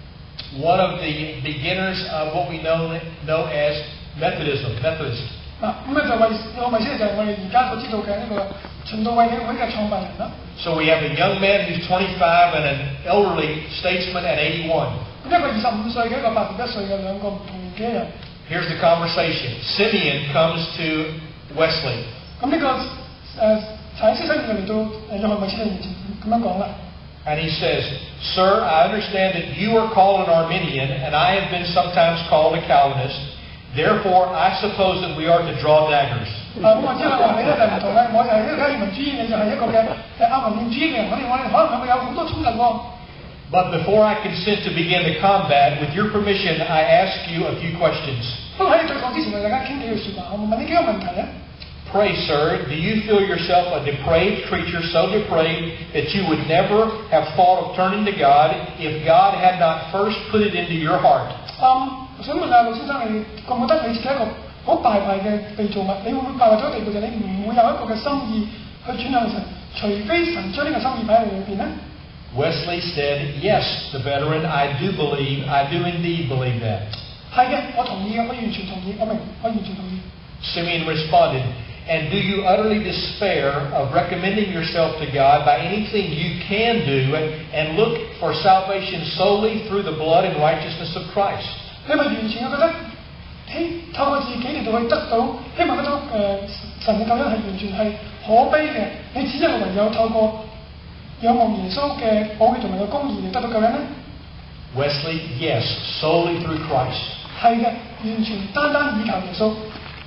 one of the beginners of what we know, know as Methodism, Methodist. 嗱咁咧就衛約翰衛斯理就係我哋而家所知道嘅呢個循道衛理會嘅創辦人啦。 So we have a young man who's twenty-five and an elderly statesman at eighty-one. 咁一個二十五歲嘅一個八十一歲嘅兩個唔同年紀嘅人。 Here's the conversation. Simeon comes to Wesley. 咁呢、這個誒查理斯生就嚟到誒約翰衛斯理面前咁樣講啦。 And he says, Sir, I understand that you are called an Arminian, and I have been sometimes called a Calvinist. Therefore, I suppose that we are to draw daggers. 啊，咁我知啦，話你咧就唔同嘅，我就係一個加爾文主義，你就係一個嘅誒亞文念主義嘅人，我哋我哋可能係會有好多衝突喎。 But before I consent to begin the combat, with your permission, I ask you a few questions. 不過喺你對抗之前，我哋大家傾幾句説話，我問你幾個問題咧。 Pray, sir, do you feel yourself a depraved creature, so depraved that you would never have thought of turning to God if God had not first put it into your heart? 嗯，想問下陸先生，你覺唔覺得你自己一個好敗壞嘅被造物？你會唔會敗壞咗地步，就你唔會有一個嘅心意去轉向神，除非神將呢個心意擺喺你裏邊咧？ Wesley said, Yes, the veteran, I do believe, I do indeed believe that. 係嘅，我同意嘅，我完全同意，我明，我完全同意。 Simeon responded, And do you utterly despair of recommending yourself to God by anything you can do and, and look for salvation solely through the blood and righteousness of Christ? 你咪完全覺得，希透過自己嚟到去得到，希望得到誒、呃、神嘅救恩係完全係可悲嘅，你只係唯有透過仰望耶穌嘅寶血同埋個公義嚟得到救恩咧？ Wesley, yes, solely through Christ. 係嘅，完全單單依靠耶穌。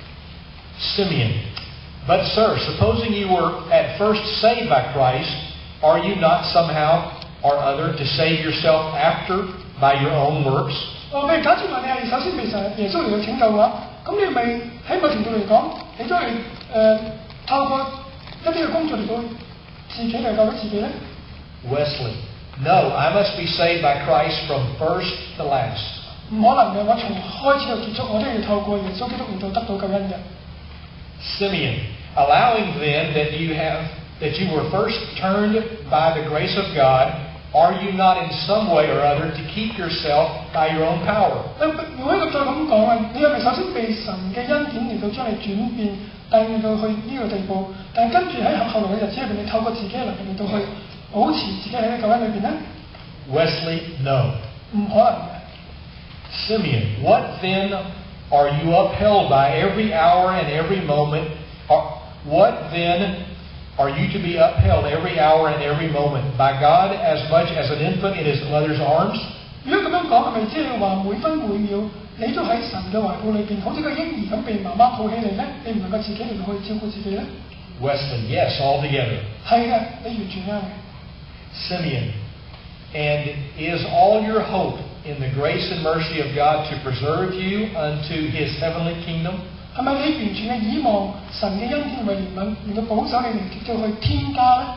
Simeon, but sir, supposing you were at first saved by Christ, are you not somehow or other to save yourself after by your own works? 哦，譬如假設話你係首先被神耶穌嚟到拯救嘅話，咁你咪喺某程度嚟講，你都係誒透過一啲嘅工作嚟到自己嚟救咗自己咧？ Wesley, no, I must be saved by Christ from first to last. 唔可能嘅，我從開始到結束，我都要透過耶穌基督嚟到得到救恩嘅。 Simeon, allowing then that you have that you were first turned by the grace of God, are you not in some way or other to keep yourself by your own power? 如果再咁講啊，你係咪首先被神嘅恩典嚟到將你轉變，帶到去呢個地步？但係跟住喺後來嘅日子入邊，你透過自己嘅能力嚟到去保持自己喺呢個救恩裏邊咧？ Wesley, no. 唔可能嘅。 Simeon, what then are you upheld by every hour and every moment? Or what then are you to be upheld every hour and every moment? By God as much as an infant in his mother's arms? 如果咁樣講，係咪即係話每分每秒你都喺神嘅懷抱裏邊，好似個嬰兒咁被媽媽抱起嚟咧？你唔能夠自己嚟到去照顧自己咧？ Wesley, yes, altogether. 係嘅，你完全啱嘅。 Simeon, and is all your hope in the grace and mercy of God to preserve you unto his heavenly kingdom? 係咪你完全嘅倚望神嘅恩典同埋憐憫，嚟到保守你哋直到去天家咧？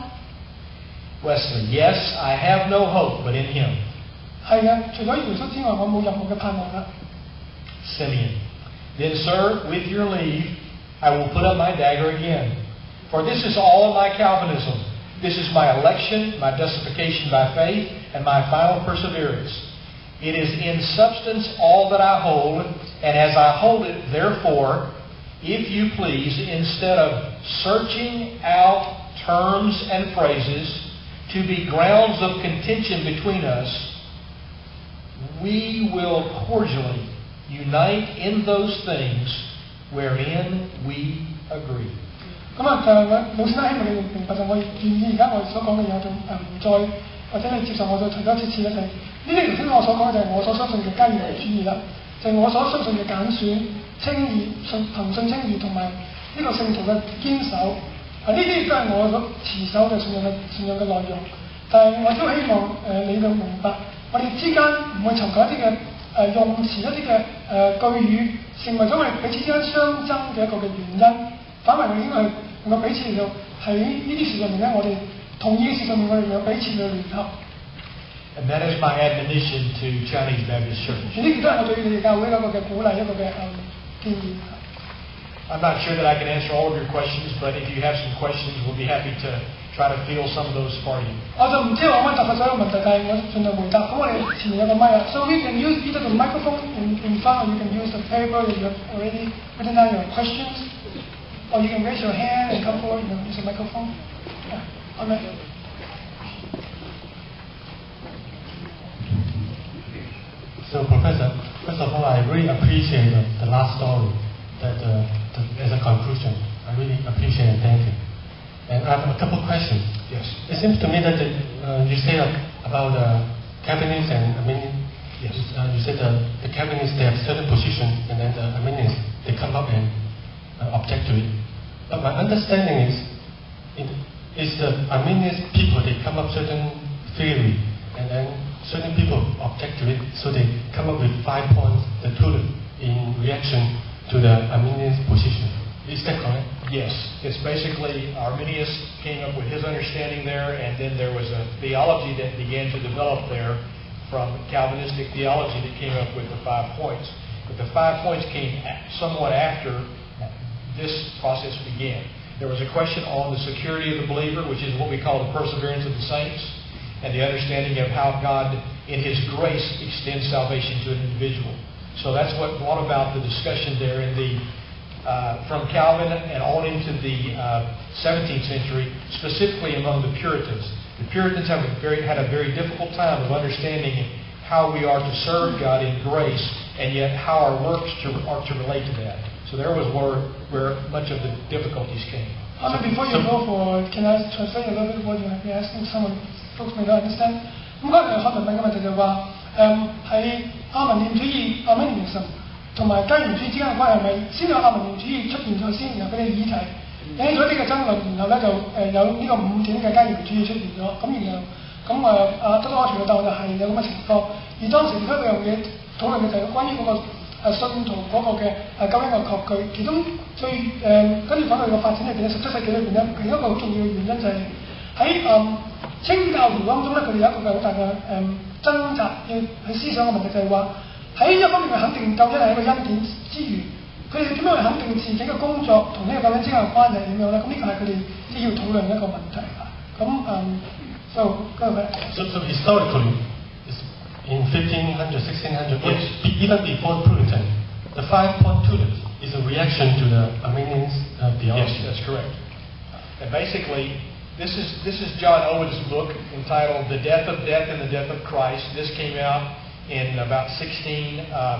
Wesley, yes, I have no hope but in him. 係嘅，除咗耶穌之外，我冇任何嘅盼望啦。 Simeon, then, sir, with your leave, I will put up my dagger again. For this is all my Calvinism. This is my election, my justification by faith, and my final perseverance. It is in substance all that I hold, and as I hold it, therefore, if you please, instead of searching out terms and phrases to be grounds of contention between us, we will cordially unite in those things wherein we agree. 咁啊，就老先生希望你明白就我願意而家我哋所講嘅嘢就誒唔再或者你接受我再提多次次咧，就係呢啲頭先我所講嘅就係我所相信嘅加爾文主義啦，就係、是、我所相信嘅揀選、稱義、信憑信稱義同埋呢個聖徒嘅堅守啊，呢啲亦都係我所持守嘅信仰嘅信仰嘅內容。但係我都希望誒、呃、你要明白，我哋之間唔會尋求一啲嘅誒用詞一啲嘅誒句語，成為咗我哋彼此之間相爭嘅一個嘅原因。反為我應該係能夠彼此嚟到喺呢啲事上面咧，我哋同意嘅事上面，我哋有彼此嘅聯合。 And that is my admonition to Chinese Baptist Church. 呢個都係我對你哋教會一個嘅鼓勵，一個嘅誒建議。 I'm not sure that I can answer all of your questions, but if you have some questions, we'll be happy to try to field some of those for you. 我就唔知我可唔可以答晒所有問題，但係我盡量回答。咁我哋前面有個麥啊 ，so we can use either the microphone in in front, or you can use the paper that you have already written down your questions, or you can raise your hand and come forward and use the microphone. Yeah. Amen. So, Professor, first of all, I really appreciate the, the last story. That uh, the, as a conclusion, I really appreciate and thank you. And I have a couple of questions. Yes. It seems to me that the, uh, you say about the uh, Calvinists and Arminians. Yes. Uh, you said the, the Calvinists they have certain position, and then the Arminians they come up and uh, object to it. But my understanding is, it, is the Arminians people they come up certain theory, and then certain people object to it, so they come up with five points, the tulip, in reaction to the Arminian position. Is that correct? Yes. It's basically Arminius came up with his understanding there, and then there was a theology that began to develop there from Calvinistic theology that came up with the five points. But the five points came somewhat after this process began. There was a question on the security of the believer, which is what we call the perseverance of the saints, and the understanding of how God, in His grace, extends salvation to an individual. So that's what brought about the discussion there in the uh, from Calvin and on into the uh, seventeenth century, specifically among the Puritans. The Puritans have a very, had a very difficult time of understanding how we are to serve God in grace, and yet how our works to, are to relate to that. So there was where, where much of the difficulties came. Uh, before you go for, can I translate a little bit what you have been asking? Some folks may not understand. 咁嗰陣可能問嘅問題就係話，誒喺亞文念主義、亞文念神同埋加元主義之間嘅關係係咪先有亞文念主義出現咗先，然後佢哋議題引起咗呢個爭論，然後咧就誒有呢個五點嘅加元主義出現咗，咁然後咁誒啊得到安全嘅答案就係有咁嘅情況。而當時而家嗰樣嘢討論嘅就係關於嗰個誒信徒嗰個嘅誒救恩嘅確據，其中最誒跟住講到個發展裏邊咧，十七世紀裏邊咧，其中一個好重要嘅原因就係喺誒清教徒當中咧，佢哋有一個好大嘅誒掙扎，要去思想嘅問題就係話喺一方面佢肯定救恩係一個恩典之餘，佢哋點樣去肯定自己嘅工作同呢個救恩之間嘅關係點樣咧？咁呢個係佢哋即係要討論一個問題啊。咁誒就嗰個 So, so historically, in fifteen hundred, sixteen hundred, yes. even before Puritan, the five-point tulip is a reaction to the Arminian uh, theology. Yes, that's correct. And basically, this is this is John Owen's book entitled "The Death of Death and the Death of Christ." This came out in about sixteen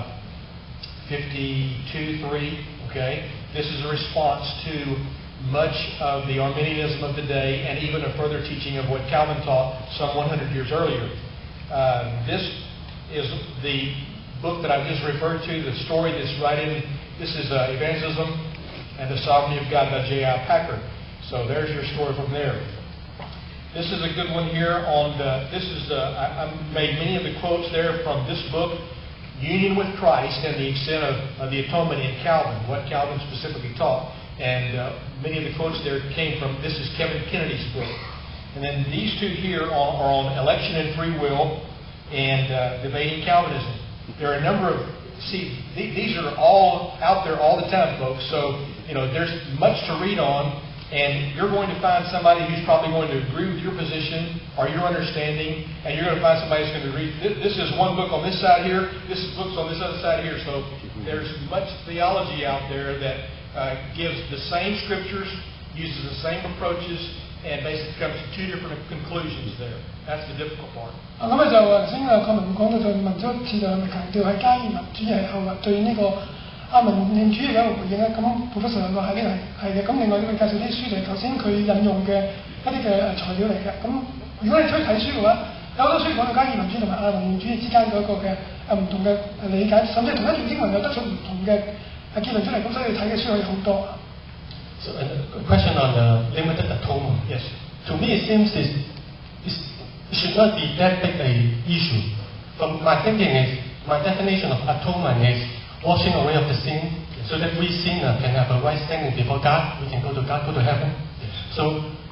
fifty-two, three. Okay, this is a response to much of the Arminianism of the day, and even a further teaching of what Calvin taught some one hundred years earlier. Uh, this is the book that I've just referred to, the story that's right in, this is uh, Evangelism and the Sovereignty of God by J I Packer. So there's your story from there. This is a good one here on the, this is, uh, I, I made many of the quotes there from this book, Union with Christ and the Extent of, of the Atonement in Calvin, what Calvin specifically taught. And uh, many of the quotes there came from, this is Kevin Kennedy's book. And then these two here are, are on election and free will and uh, debating Calvinism. There are a number of, see, th- these are all out there all the time, folks. So, you know, there's much to read on, and you're going to find somebody who's probably going to agree with your position or your understanding, and you're going to find somebody who's going to read, this, this is one book on this side here, this is books on this other side here. So there's much theology out there that uh, gives the same scriptures, uses the same approaches, and basically comes to two different conclusions there. That's the difficult part. 啊咁咧就頭先啊郭明講到就民主次就強調係加爾文主義係後來對呢個亞文念主義嘅一個回應咧。咁 Professor 話係呢個係係嘅。咁另外佢介紹啲書嚟，頭先佢引用嘅一啲嘅誒材料嚟嘅。咁如果你出去睇書嘅話，有好多書講到加爾文主義同埋亞文念主義之間嗰個嘅誒唔同嘅理解，甚至同一段經文又得出唔同嘅誒結論出嚟。咁所以睇嘅書可以好多。 So a question on the limited atonement. Yes. To me, it seems this, this it should not be that big a issue. But my thinking is, my definition of atonement is washing away of the sin, so that we sinner can have a right standing before God. We can go to God, go to heaven. So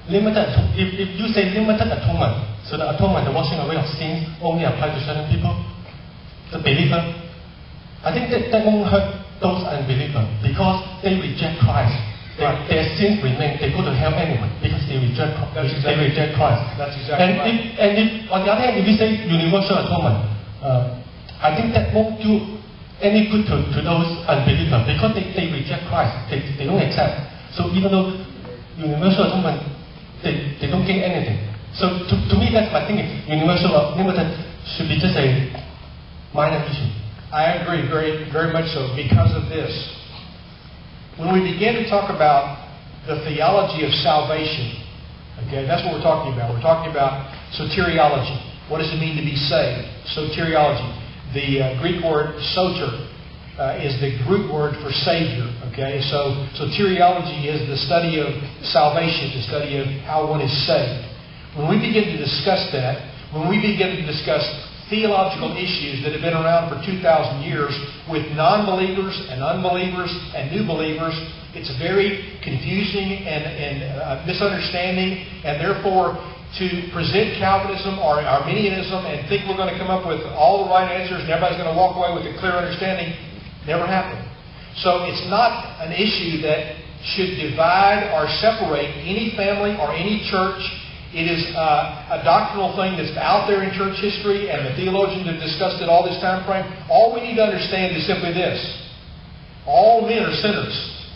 limited, if, if you say limited atonement, so the atonement, the washing away of sins, only apply to certain people, the believer, I think that, that won't hurt those unbelievers because they reject Christ. They, Right. Their sins remain. They go to hell anyway because they reject, That's they exactly reject Christ. That's exactly and right. If, and if, on the other hand, if you say universal atonement, uh, I think that won't do any good to, to those unbelievers because they, they reject Christ. They, they don't accept. So even though universal atonement, they, they don't gain anything. So to, to me, that's my thinking. Universal or limited should be just a minor issue. I agree very, very much so because of this. When we begin to talk about the theology of salvation, okay, that's what we're talking about. We're talking about soteriology. What does it mean to be saved? Soteriology. The uh, Greek word soter uh, is the root word for Savior. Okay, so soteriology is the study of salvation, the study of how one is saved. When we begin to discuss that, when we begin to discuss theological issues that have been around for two thousand years with non-believers and unbelievers and new believers, it's very confusing and, and uh, misunderstanding, and therefore to present Calvinism or Arminianism and think we're going to come up with all the right answers and everybody's going to walk away with a clear understanding never happened. So it's not an issue that should divide or separate any family or any church. It is uh, a doctrinal thing that's out there in church history, and the theologians have discussed it all this time frame. All we need to understand is simply this. All men are sinners.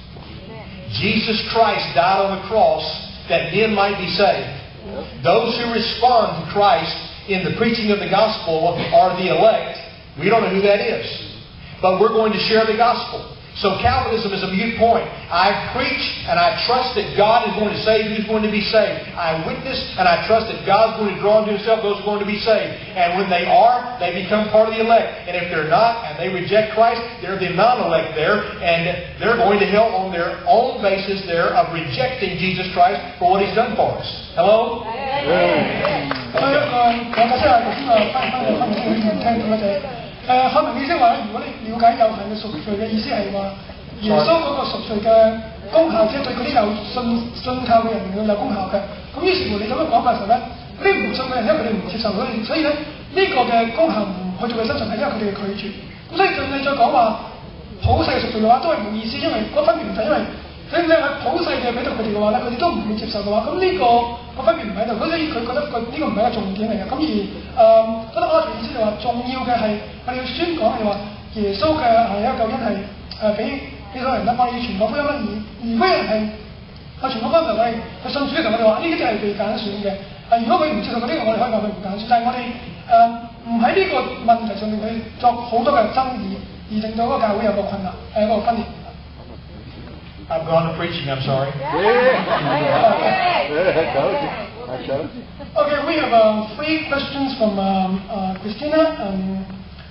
Jesus Christ died on the cross that men might be saved. Those who respond to Christ in the preaching of the gospel are the elect. We don't know who that is. But we're going to share the gospel. So Calvinism is a mute point. I preach and I trust that God is going to save who's going to be saved. I witness and I trust that God's going to draw unto Himself those who are going to be saved. And when they are, they become part of the elect. And if they're not and they reject Christ, they're the non-elect there. And they're going to hell on their own basis there of rejecting Jesus Christ for what He's done for us. Hello? 所以誒，我解釋下頭先話翻翻嚟分析裏面聽到咧就係誒漢文意思話，如果你了解有限嘅贖罪嘅意思係話耶穌嗰個贖罪嘅功效，即係對嗰啲有信信靠嘅人嚟講有功效嘅。咁於是乎你咁樣講嘅時候咧，嗰啲唔信嘅人因為佢哋唔接受佢，所以咧呢個嘅功效唔去做佢身上係因為佢哋嘅拒絕。咁所以就你再講話普世嘅贖罪嘅話，都係冇意思，因為嗰分別唔係因為。所以你話普世嘅俾到佢哋嘅話咧，佢哋都唔會接受嘅話，咁呢、這個個分別唔喺度，所以佢覺得個呢個唔係一個重點嚟嘅。咁而誒、呃、覺得我嘅意思就話重要嘅係我哋要宣講係話耶穌嘅係一個救恩係誒俾俾所有人啦，我哋要傳講福音啦。而而嗰人係我傳講嗰陣我哋佢信主嘅時候，我哋話呢啲係被揀選嘅。啊，如果佢唔接受嗰啲，我哋可以話佢唔揀選，但係我哋誒唔喺呢個問題上面去作好多嘅爭議，而令到嗰個教會有個困難，係一個分裂。 I've gone to preaching, I'm sorry. Okay, we have uh, three questions from um, uh, Christina. Um,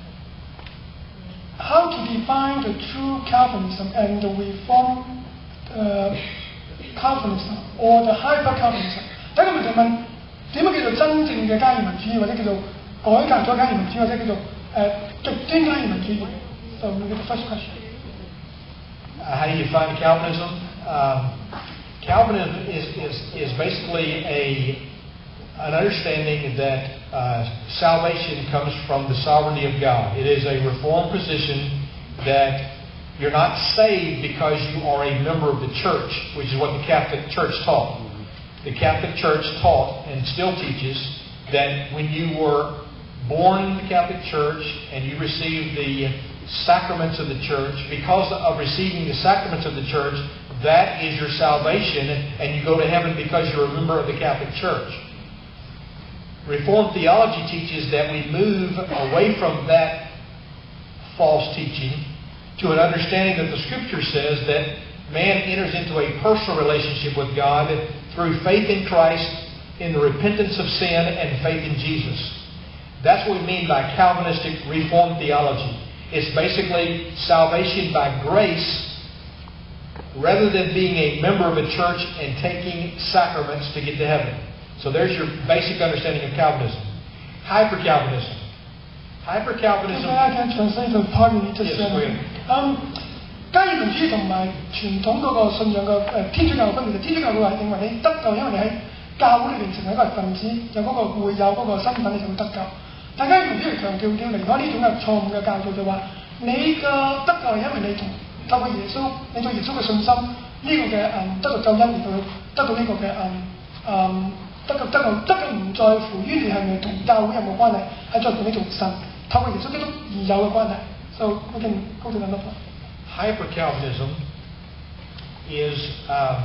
how to define the true Calvinism and the Reformed uh, Calvinism or the Hyper-Calvinism? 第一個問題問點樣叫做真正嘅加爾文主義，或者叫做改革咗加爾文主義，或者叫做誒極端加爾文主義？ So the first question. Uh, how do you define Calvinism? Um, Calvinism is, is, is basically a, an understanding that uh, salvation comes from the sovereignty of God. It is a Reformed position that you're not saved because you are a member of the church, which is what the Catholic Church taught. The Catholic Church taught and still teaches that when you were born in the Catholic Church and you received the sacraments of the church, because of receiving the sacraments of the church, that is your salvation, and you go to heaven because you're a member of the Catholic Church. Reformed theology teaches that we move away from that false teaching to an understanding that the Scripture says that man enters into a personal relationship with God through faith in Christ, in the repentance of sin, and faith in Jesus. That's what we mean by Calvinistic Reformed theology. It's basically salvation by grace rather than being a member of a church and taking sacraments to get to heaven. So there's your basic understanding of Calvinism. Hyper-Calvinism. Hyper-Calvinism... I can translate the part you just yes, said. go ahead. Um, 加爾文主義同埋傳統嗰個信仰嘅誒、呃、天主教嘅分別，就天主教會話認為你得救，因為你喺教會裏邊成為一個分子，有嗰個會有嗰個身份，你就會得救。但加爾文主義強調要離開呢種嘅錯誤嘅教導，就話你嘅得救係因為你同透過耶穌，你對耶穌嘅信心呢、這個嘅誒、嗯、得到救恩而去得到呢個嘅誒誒得救得救得救唔在乎於你係咪同教會有冇關係，係在乎你同神透過耶穌基督而有嘅關係。So we can go to the next one. Hyper-Calvinism is uh,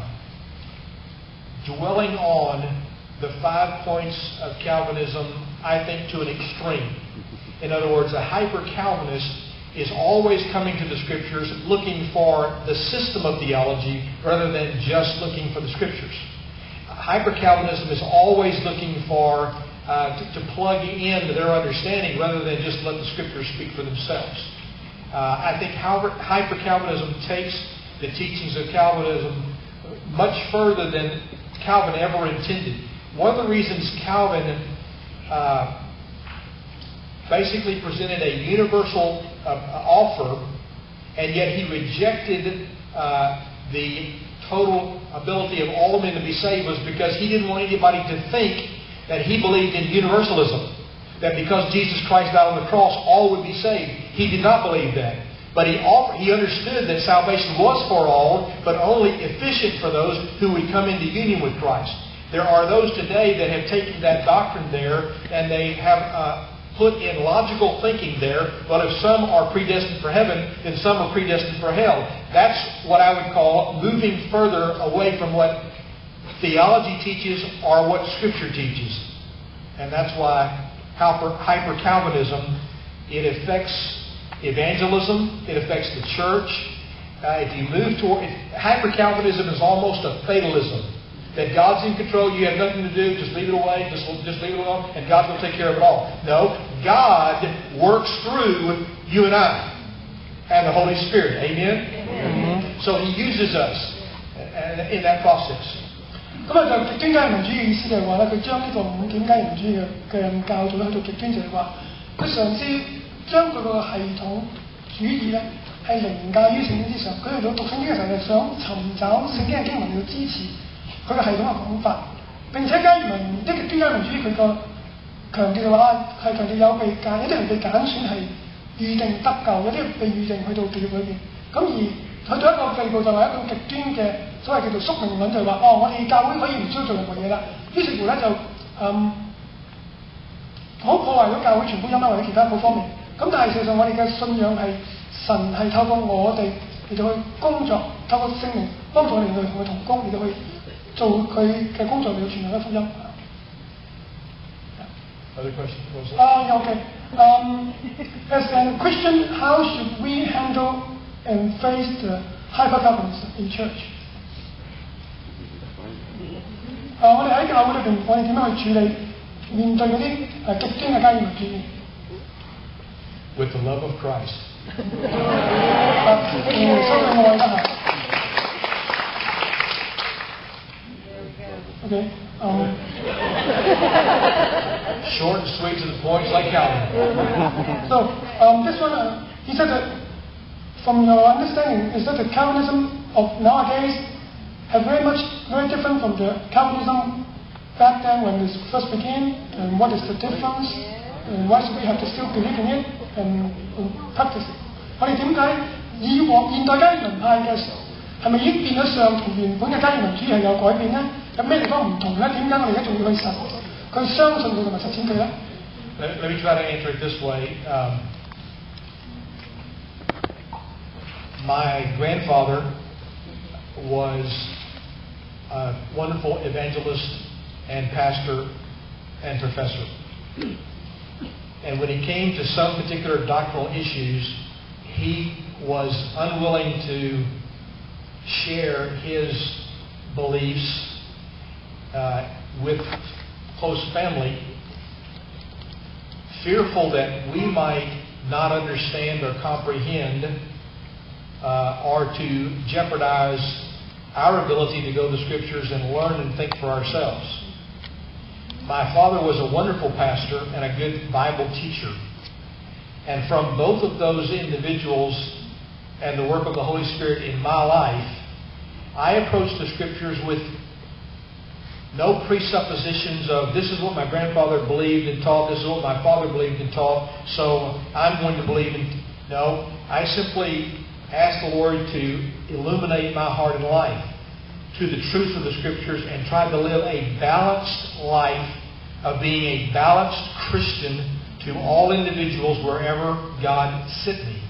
dwelling on the five points of Calvinism, I think, to an extreme. In other words, a hyper-Calvinist is always coming to the Scriptures looking for the system of theology rather than just looking for the Scriptures. Hyper-Calvinism is always looking for uh, to, to plug in their understanding rather than just let the Scriptures speak for themselves. Uh, I think hyper-Calvinism takes the teachings of Calvinism much further than Calvin ever intended. One of the reasons Calvin uh, basically presented a universal uh, offer, and yet he rejected uh, the total ability of all men to be saved, was because he didn't want anybody to think that he believed in universalism, that because Jesus Christ died on the cross, all would be saved. He did not believe that. But he offered, he understood that salvation was for all, but only efficient for those who would come into union with Christ. There are those today that have taken that doctrine there, and they have uh, put in logical thinking there, well, if some are predestined for heaven, then some are predestined for hell. That's what I would call moving further away from what theology teaches or what Scripture teaches. And that's why hyper-Calvinism, it affects evangelism, it affects the church. Uh, if you move toward... Hyper-Calvinism is almost a fatalism. That God's in control, you have nothing to do, just leave it away, just, just leave it alone, and God will take care of it all. No, God works through you and I and the Holy Spirit. Amen? Mm-hmm. So He uses us in that process. 咁啊，就極端加爾文主義嘅意思就係話咧，佢將呢個五點加爾文主義嘅嘅教導咧去到極端，就係話佢嘗試將佢個系統主義咧係凌駕於聖經之上。佢嚟到讀聖經嘅時候，就想尋找聖經嘅經文嚟支持佢嘅系統嘅講法。並且加爾文啲極端加爾文主義佢個強調嘅話係強調有被揀，有啲人被揀選係預定得救，有啲人被預定去到地獄裏邊。咁而去到一個地步就係一種極端嘅所謂叫做宿命論，就係話哦，我哋教會可以唔需要做任何嘢啦。於是乎咧就嗯好破壞咗教會傳福音啦，或者其他嗰方面。咁但係事實上我哋嘅信仰係神係透過我哋嚟到去工作，透過聖靈幫助我哋嚟到同佢同工，嚟到去做佢嘅工作嚟到傳揚嘅福音。 Other question? Ah, uh, okay. Um, as a Christian, how should we handle and face the hyper-Calvinism in church? 啊、uh, ，我哋喺教會裏邊，我哋點樣去處理面對嗰啲誒極端嘅加爾文主義 ？With the love of Christ. 啊，耶穌嘅愛得嚇。Okay. Um, Short and sweet to the point, like Calvin. So um, this one, uh, he said that from your understanding, is that the Calvinism of nowadays have very much very different from the Calvinism back then when this first began, and what is the difference, and why should we have to still believe in it and, and practice it? 我哋點解以往現代加爾文派嘅時候，係咪已經變咗相同原本嘅加爾文主義係有改變咧？有咩地方唔同咧？點解我哋而家仲要去實佢相信佢同埋實踐佢咧 Let, let me try to answer it this way. Um, my grandfather was a wonderful evangelist and pastor and professor. And when it came to some particular doctrinal issues, he was unwilling to share his beliefs uh, with close family, fearful that we might not understand or comprehend uh, or to jeopardize our ability to go to the Scriptures and learn and think for ourselves. My father was a wonderful pastor and a good Bible teacher. And from both of those individuals, and the work of the Holy Spirit in my life, I approach the Scriptures with no presuppositions of this is what my grandfather believed and taught, this is what my father believed and taught, so I'm going to believe in. No, I simply ask the Lord to illuminate my heart and life to the truth of the Scriptures and try to live a balanced life of being a balanced Christian to all individuals wherever God sent me.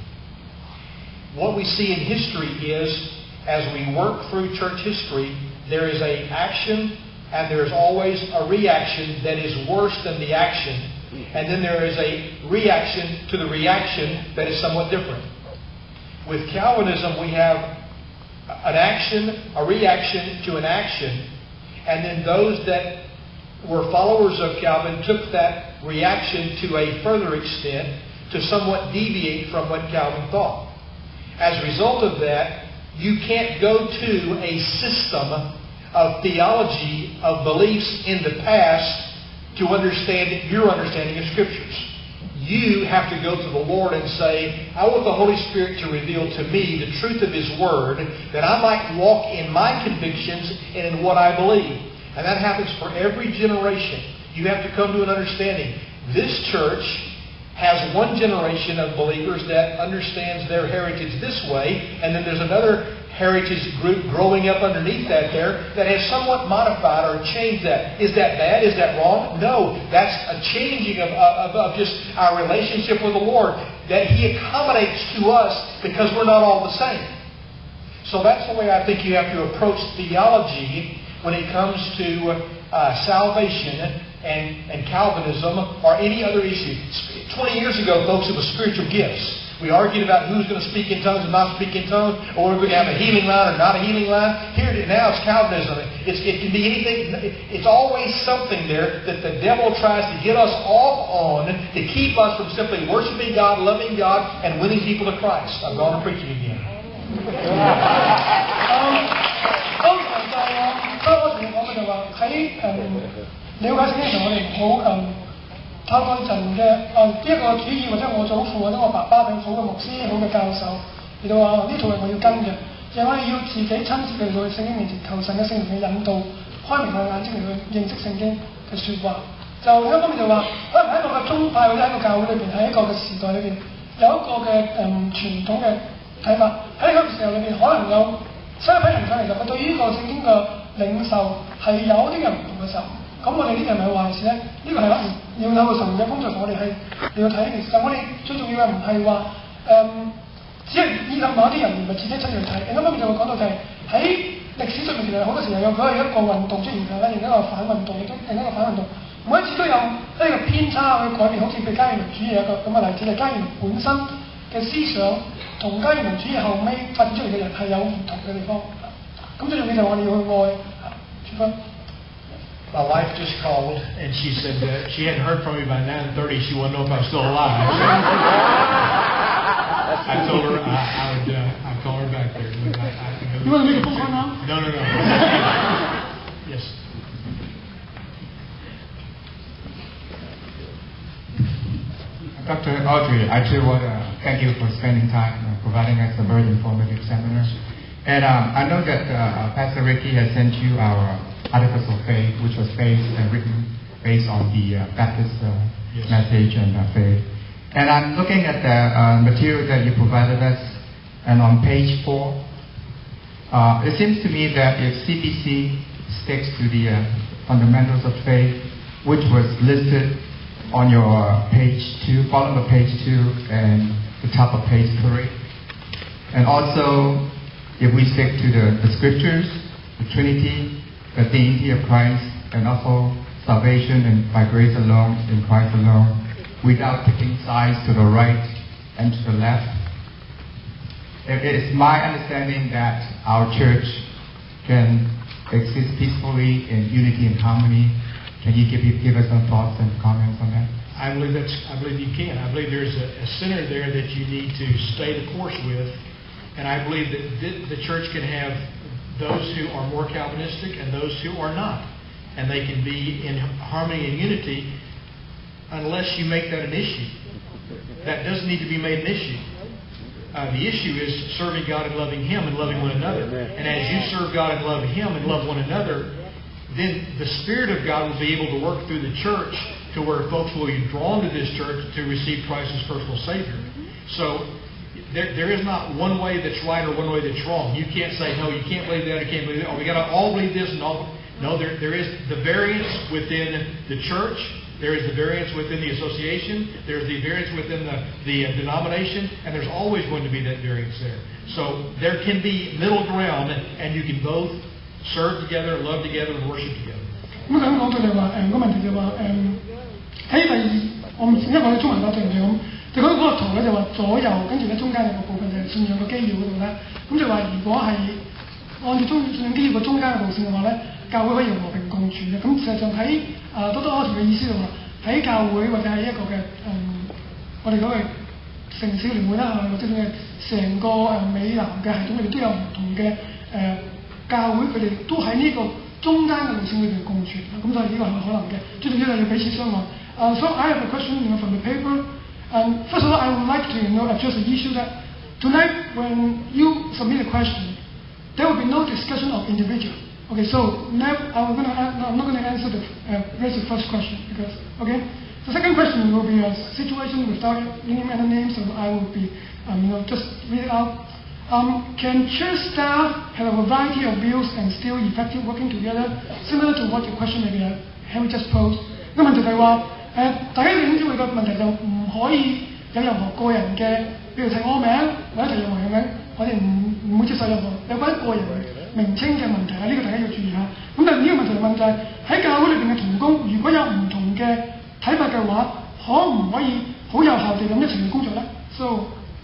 What we see in history is, as we work through church history, there is an action and there is always a reaction that is worse than the action. And then there is a reaction to the reaction that is somewhat different. With Calvinism, we have an action, a reaction to an action, and then those that were followers of Calvin took that reaction to a further extent to somewhat deviate from what Calvin thought. As a result of that, you can't go to a system of theology, of beliefs in the past to understand your understanding of Scriptures. You have to go to the Lord and say, I want the Holy Spirit to reveal to me the truth of His Word, that I might walk in my convictions and in what I believe. And that happens for every generation. You have to come to an understanding. This church has one generation of believers that understands their heritage this way, and then there's another heritage group growing up underneath that there that has somewhat modified or changed that. Is that bad? Is that wrong? No. That's a changing of, of, of just our relationship with the Lord, that He accommodates to us because we're not all the same. So that's the way I think you have to approach theology when it comes to uh, salvation and, and Calvinism or any other issue. twenty years ago, folks, it was spiritual gifts. We argued about who's going to speak in tongues and not speak in tongues, or we're going to have a healing line or not a healing line. Here now it's Calvinism. It's, it can be anything. It's always something there that the devil tries to get us off on to keep us from simply worshiping God, loving God, and winning people to Christ. I'm going to preach it again. 剛才就周嗰時講嘅就話喺誒了解聖經嘅時候，我哋唔好誒透過人嘅誒呢一個主義或者我祖父或者我爸爸嘅好嘅牧師、好嘅教授嚟到話呢套係我要跟嘅，就係我哋要自己親自嚟到聖經面前求神嘅聖靈嘅引導，開明我眼睛嚟去認識聖經嘅説話。就另一方面就話，可能喺一個嘅宗派或者喺一個教會裏邊，喺一個嘅時代裏邊，有一個嘅誒傳統嘅睇法，喺嗰個時候裏邊可能有。所以喺人睇嚟就，佢對於呢個聖經嘅領受係有啲嘅唔同嘅時候，咁我哋呢啲係咪壞事咧？呢、這個係一要有個神嘅工作，我哋係要睇呢件事。但我哋最重要嘅唔係話誒，只係依靠某一啲人而唔係自己親自去睇。另一方面就會講到就係喺歷史上面其實好多時候有佢係一個運動出現嘅，另一個反運動，亦都另一個反運動，每一次都有呢個偏差去改變，好似譬如加爾文主義有一個咁嘅例子，就係加爾文本身嘅思想。同加爾文主義後尾發展出嚟嘅人係有唔同嘅地方，咁最重要就係我哋要去愛。主分。 My wife just called and she said that she hadn't heard from me by nine thirty. She wanted to know if I was still alive. I told her I, I would uh, I'd call her back there. But I, I think you want to make a phone call now? No, no, no. Yes. Doctor Audrey, I too want to thank you for spending time uh, providing us a very informative seminar. And um, I know that uh, Pastor Ricky has sent you our Articles of Faith, which was based and written based on the uh, Baptist uh, yes. message and uh, faith. And I'm looking at the uh, material that you provided us, and on page four, uh, it seems to me that if C B C sticks to the uh, fundamentals of faith, which was listed on your uh, page two, bottom of page two, and the top of page three. And also, if we stick to the, the scriptures, the Trinity, the deity of Christ, and also salvation and by grace alone, in Christ alone, without taking sides to the right and to the left. It is my understanding that our church can exist peacefully in unity and harmony. Can you give, give us some thoughts and comments on that? I believe that's. I believe you can. I believe there's a, a center there that you need to stay the course with, and I believe that th- the church can have those who are more Calvinistic and those who are not, and they can be in harmony and unity, unless you make that an issue. That doesn't need to be made an issue. Uh, the issue is serving God and loving Him and loving one another. And as you serve God and love Him and love one another, then the Spirit of God will be able to work through the church to where folks will be drawn to this church to receive Christ as personal Savior. So there, there is not one way that's right or one way that's wrong. You can't say, no, you can't believe that, you can't believe that. Oh, we got to all believe this and all. No, there, there is the variance within the church. There is the variance within the association. There's the variance within the, the uh, denomination. And there's always going to be that variance there. So there can be middle ground, and you can both serve together, love together, and worship together. 咁咁講到就話誒個問題就話誒喺第二，我唔因為我哋中文話對唔住咁，就講嗰個圖咧就話左右跟住咧中間有個部分就係信仰嘅基要嗰度咧，咁就話如果係按照中信仰基要嘅中間嘅路線嘅話咧，教會可以和平共處嘅。咁事實上喺啊多多阿條嘅意思就話喺教會或者係一個嘅嗯我哋講嘅城市聯會啦，或者係成個誒美南嘅系統裏邊都有唔同嘅誒、呃、教會，佢哋都喺呢個中間嘅路線裏邊共存，咁所以呢個係可能嘅。最重要係要彼此相愛。Uh, so I have a question, you know, from the paper. Um, first of all, I would like to, you know, address the issue that tonight when you submit a question, there will be no discussion of individual. Okay, so now I'm going to I'm not going to answer the uh, raise the first question because okay. The second question will be a situation without any other names, so I will be, um, you know, just read it out. Um, can church staff have a variety of views and still effective working together, similar to what the question maybe Harry just posed? 個問題就係話誒，大家認知會個問題就唔可以有任何個人嘅，譬如提我名或者提任何嘅名，我哋唔唔會接受任何有關個人名稱嘅問題啊！呢、這個大家要注意下。咁但係呢個問題問就係喺教會裏邊嘅同工，如果有唔同嘅睇法嘅話，可唔可以好有效地咁一齊去工作咧 ？So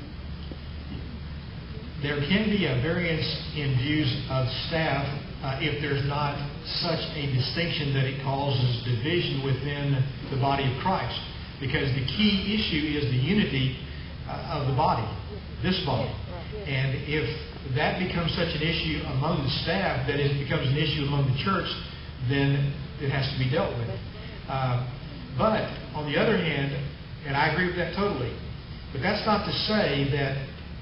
there can be a variance in views of staff uh, if there's not such a distinction that it causes division within the body of Christ. Because the key issue is the unity uh, of the body, this body. And if that becomes such an issue among the staff that it becomes an issue among the church, then it has to be dealt with. Uh, but on the other hand, and I agree with that totally, but that's not to say that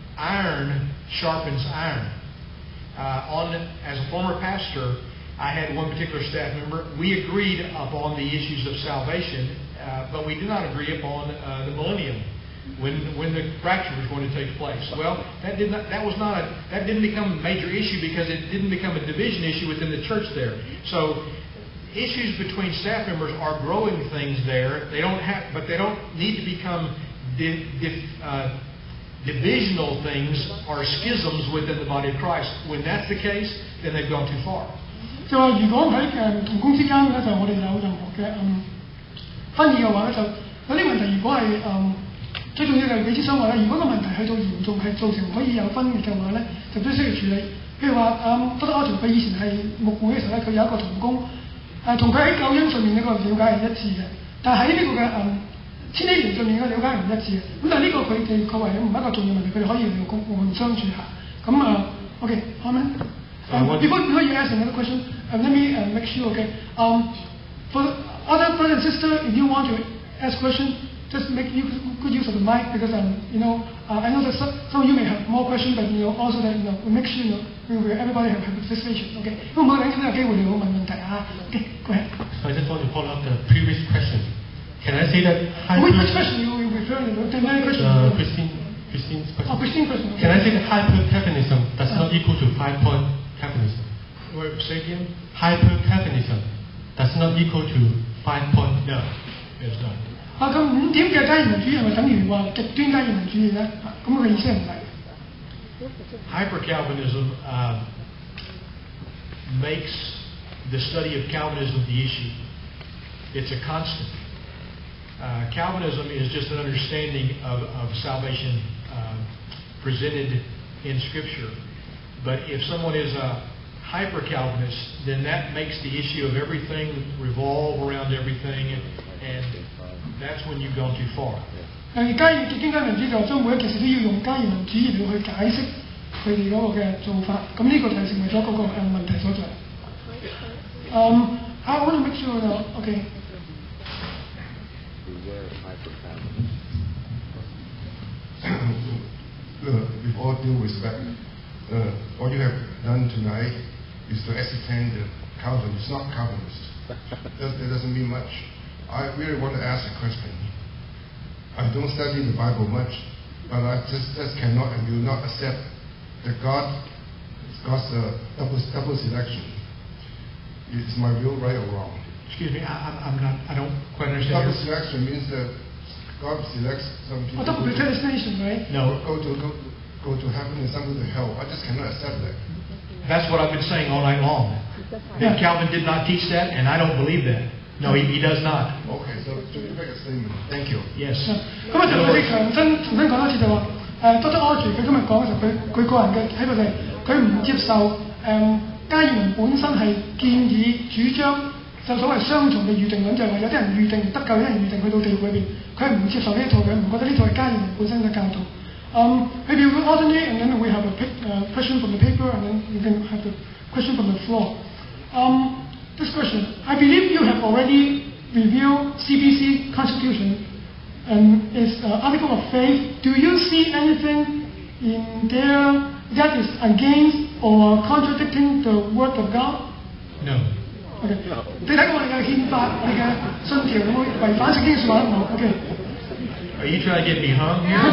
iron sharpens iron. Uh, on as a former pastor, I had one particular staff member. We agreed upon the issues of salvation, uh, but we did not agree upon uh, the millennium, when when the rapture was going to take place. Well, that did not that was not a that didn't become a major issue because it didn't become a division issue within the church there. So issues between staff members are growing things there. They don't have, but they don't need to become di, di, uh, divisional things or schisms within the body of Christ. When that's the case, then they've gone too far. 就話如果喺誒同工之間咧，就我哋有任何嘅嗯分異嘅話咧，就有啲問題如果係嗯最重要就係彼此相愛咧。如果個問題去到嚴重係造成可以有分裂嘅話咧，就必須要處理。譬如話嗯，德德阿條佢以前係牧會嘅時候咧，佢有一個同工誒，同佢喺救恩上面呢個了解係一致嘅，但係喺呢個嘅嗯。千禧年上面嘅了解係唔一致嘅，咁但係呢個佢哋確為唔係一個重要問題，佢哋可以互互相處下。咁啊 ，OK， 好咩？ Um, before, before you ask another question, uh, let me uh, make sure, okay. Um, for other brothers and sisters, if you want to ask questions, just make use, good use of the mic because, um, you know, uh, I know that some, some of you may have more questions, but, you know, also that, you know, we make sure, you know, we, we, everybody have participation, okay. 咁我哋呢個機會你好問問題啊 ，okay, go ahead. So I just want to follow up the previous question. Can I say that hyper... Which question you refer to? The many questions. Uh, Christine, Christine's question. Oh, Christine question. Okay. Can I say that hyper-Calvinism does uh, not equal to five-point Calvinism? Wait, say again? Hyper-Calvinism does not equal to five-point... No, it's not. 啊，咁五點嘅加爾文主義係咪等於話極端加爾文主義咧？咁佢意思係唔係 ？Hyper-Calvinism uh, makes the study of Calvinism the issue. It's a constant. Uh, Calvinism is just an understanding of, of salvation uh, presented in Scripture. But if someone is a hyper-Calvinist, then that makes the issue of everything revolve around everything, and, and that's when you've gone too far. 誒，加爾極端加爾文主義就將每一件事都要用加爾文主義嚟去解釋佢哋嗰個嘅做法，咁呢個就係成為咗嗰個誒問題所在。Um, I want to make sure that, okay. Look, with all due respect, uh, all you have done tonight is to ascertain that Calvin is not Calvinist. that, that doesn't mean much. I really want to ask a question. I don't study the Bible much, but I just, just cannot and will not accept that God, God's uh, double, double selection. Is my view right or wrong? Excuse me, I, I'm- I'm not, I don't quite understand. Double your- selection means that God selects some people Oh, double go to, predestination, right? No, go to go, go to heaven and some go to hell. I just cannot accept that. that's what I've been saying all night long. Yeah. That Calvin did not teach that, and I don't believe that. No, he, he does not. Okay, so to make a statement, thank you. Yes. 咁啊，就佢哋強真重新講多次就話，誒 Doctor Audrey 佢今日講嘅時候，佢佢個人嘅睇法就係佢唔接受誒加爾文本身係建議主張就所謂雙重嘅預定論，就係話有啲人預定得救，有啲人預定去到地獄裏邊，佢係唔接受呢一套嘅，唔覺得呢套係加爾文本身嘅教導。Um, maybe we'll alternate and then we have a pic, uh, question from the paper and then we can have the question from the floor. Um, this question, I believe you have already reviewed C B C Constitution and its uh, article of faith. Do you see anything in there that is against or contradicting the word of God? No. OK，你睇過我哋嘅憲法，我哋嘅信條有冇違反聖經説話咧？冇。OK。 Are you trying to get me hung here?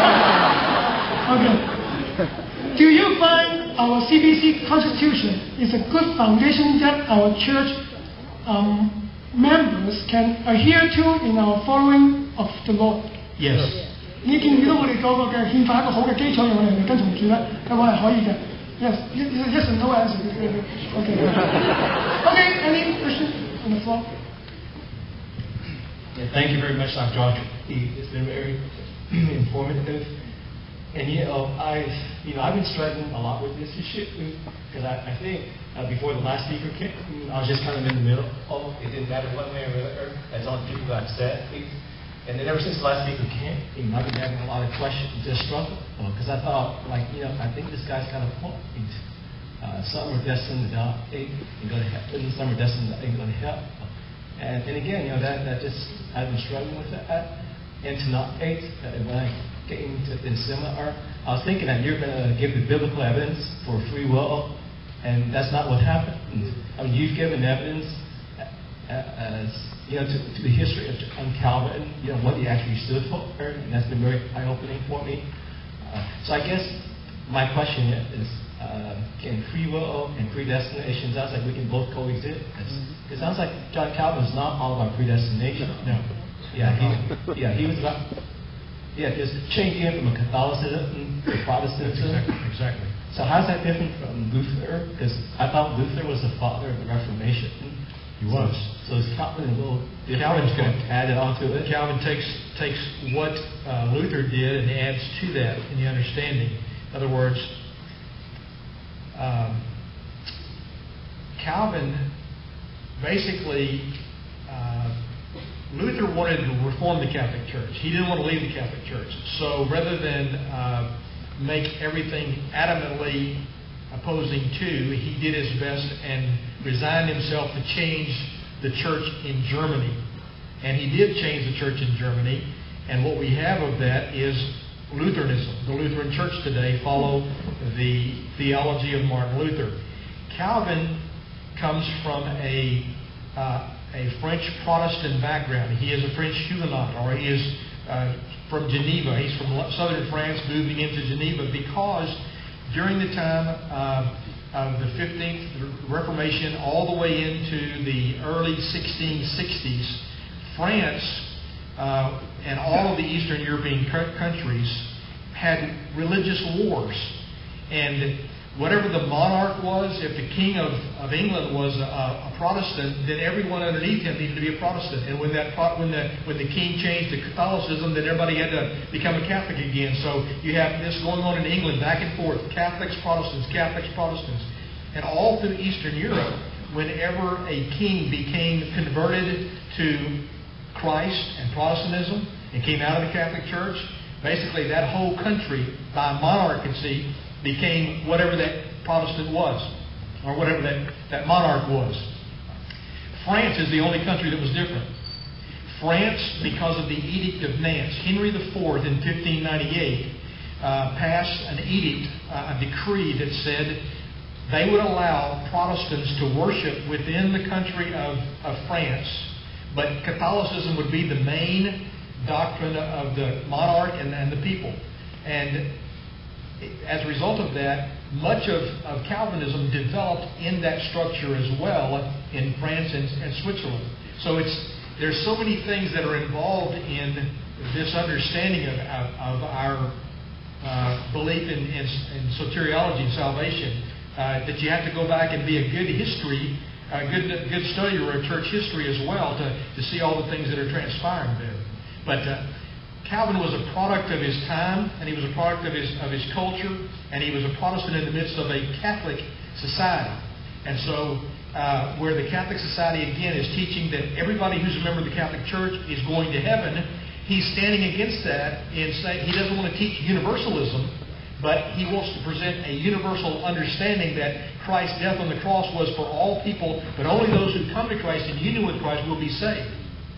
Okay. Do you find our C B C Constitution is a good foundation that our church um, members can adhere to in our following of the law? Yes. 你見唔見到我哋嗰個嘅憲法一個好嘅基礎，讓我哋嚟跟從住咧？咁我係可以嘅。Yes, yes, yes and no answer. Okay. Okay. Any question on the floor? Yeah, thank you very much, Doctor Audrey. It's been very informative. And you know, I've you know I've been struggling a lot with this issue because I, I think uh, before the last speaker came, I was just kind of in the middle. Oh, it didn't matter one way or the other, as long as people got upset. And then ever since the last speaker came, you know, I've been having a lot of questions, just struggle because I thought, like, you know, I think this guy's got a point. Uh, some are destined to die and go to heaven, some are destined to go to hell. And, and again, you know, that, that just, I've been struggling with that. And tonight, uh, when I came to this seminar, I was thinking that you're going to give the biblical evidence for free will, and that's not what happened. I mean, you've given evidence as, you know, to, to the history of um, Calvin, you know, what he actually stood for, and that's been very eye-opening for me. Uh, so I guess my question is, uh, can free will and predestination, sounds like we can both coexist. Mm-hmm. It sounds like John Calvin is not all about predestination. No. Yeah, he, yeah, he was about, yeah, just changing it from a Catholicism to Protestantism. Exactly. exactly. So how's that different from Luther? Because I thought Luther was the father of the Reformation. He was. So, so is Calvin a little different? Calvin's got added onto it. Calvin takes takes what uh, Luther did and adds to that in the understanding. In other words, um, Calvin basically, uh, Luther wanted to reform the Catholic Church. He didn't want to leave the Catholic Church. So rather than uh, make everything adamantly opposing to, he did his best and resigned himself to change the church in Germany. And he did change the church in Germany. And what we have of that is Lutheranism. The Lutheran Church today follow the theology of Martin Luther. Calvin comes from a uh, a French Protestant background. He is a French Huguenot, or he is uh, from Geneva. He's from southern France, moving into Geneva because during the time uh, of the fifteenth Reformation, all the way into the early sixteen sixties, France uh, and all of the Eastern European countries had religious wars. And whatever the monarch was, if the king of, of England was a, a Protestant, then everyone underneath him needed to be a Protestant. And when that when the when the king changed to Catholicism, then everybody had to become a Catholic again. So you have this going on in England, back and forth, Catholics, Protestants, Catholics, Protestants. And all through Eastern Europe, whenever a king became converted to Christ and Protestantism and came out of the Catholic Church, basically that whole country, by monarchy, became whatever that Protestant was, or whatever that, that monarch was. France is the only country that was different. France, because of the Edict of Nantes, Henry the Fourth in fifteen ninety-eight uh, passed an edict, uh, a decree that said they would allow Protestants to worship within the country of, of France, but Catholicism would be the main doctrine of the monarch and, and the people. And as a result of that, much of, of Calvinism developed in that structure as well in France and, and Switzerland. So it's there's so many things that are involved in this understanding of, of, of our uh, belief in, in, in soteriology and salvation uh, that you have to go back and be a good history, a good good study or a church history as well to, to see all the things that are transpiring there. But uh, Calvin was a product of his time, and he was a product of his of his culture, and he was a Protestant in the midst of a Catholic society. And so, uh, where the Catholic society again is teaching that everybody who's a member of the Catholic Church is going to heaven, he's standing against that and saying he doesn't want to teach universalism, but he wants to present a universal understanding that Christ's death on the cross was for all people, but only those who come to Christ in union with Christ will be saved.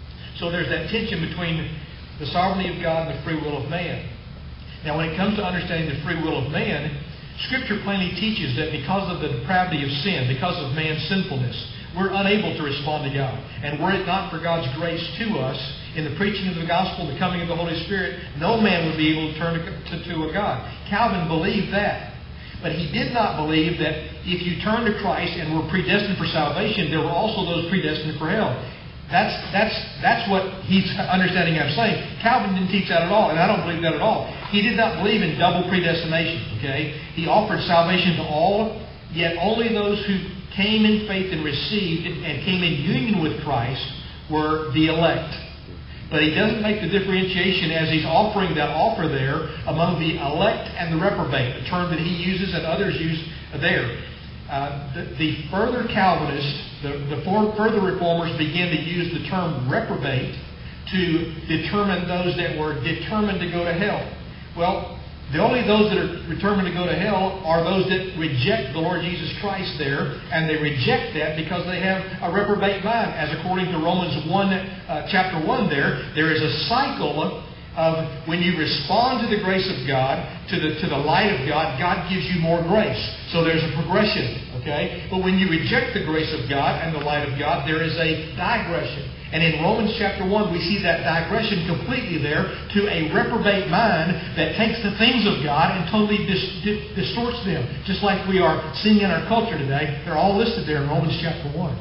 So there's that tension between the sovereignty of God and the free will of man. Now, when it comes to understanding the free will of man, Scripture plainly teaches that because of the depravity of sin, because of man's sinfulness, we're unable to respond to God. And were it not for God's grace to us in the preaching of the gospel, the coming of the Holy Spirit, no man would be able to turn to, to, to a God. Calvin believed that. But he did not believe that if you turn to Christ and were predestined for salvation, there were also those predestined for hell. That's that's that's what he's understanding I'm saying. Calvin didn't teach that at all, and I don't believe that at all. He did not believe in double predestination. Okay, he offered salvation to all, yet only those who came in faith and received and came in union with Christ were the elect. But he doesn't make the differentiation as he's offering that offer there among the elect and the reprobate, a term that he uses and others use there. Uh, the, the further Calvinists, the, the for, further reformers began to use the term reprobate to determine those that were determined to go to hell. Well, the only those that are determined to go to hell are those that reject the Lord Jesus Christ there, and they reject that because they have a reprobate mind. As according to Romans one, uh, chapter one there, there is a cycle of when you respond to the grace of God, to the to the light of God, God gives you more grace. So there's a progression, okay? But when you reject the grace of God and the light of God, there is a digression. And in Romans chapter one, we see that digression completely there to a reprobate mind that takes the things of God and totally dis- di- distorts them. Just like we are seeing in our culture today. They're all listed there in Romans chapter one.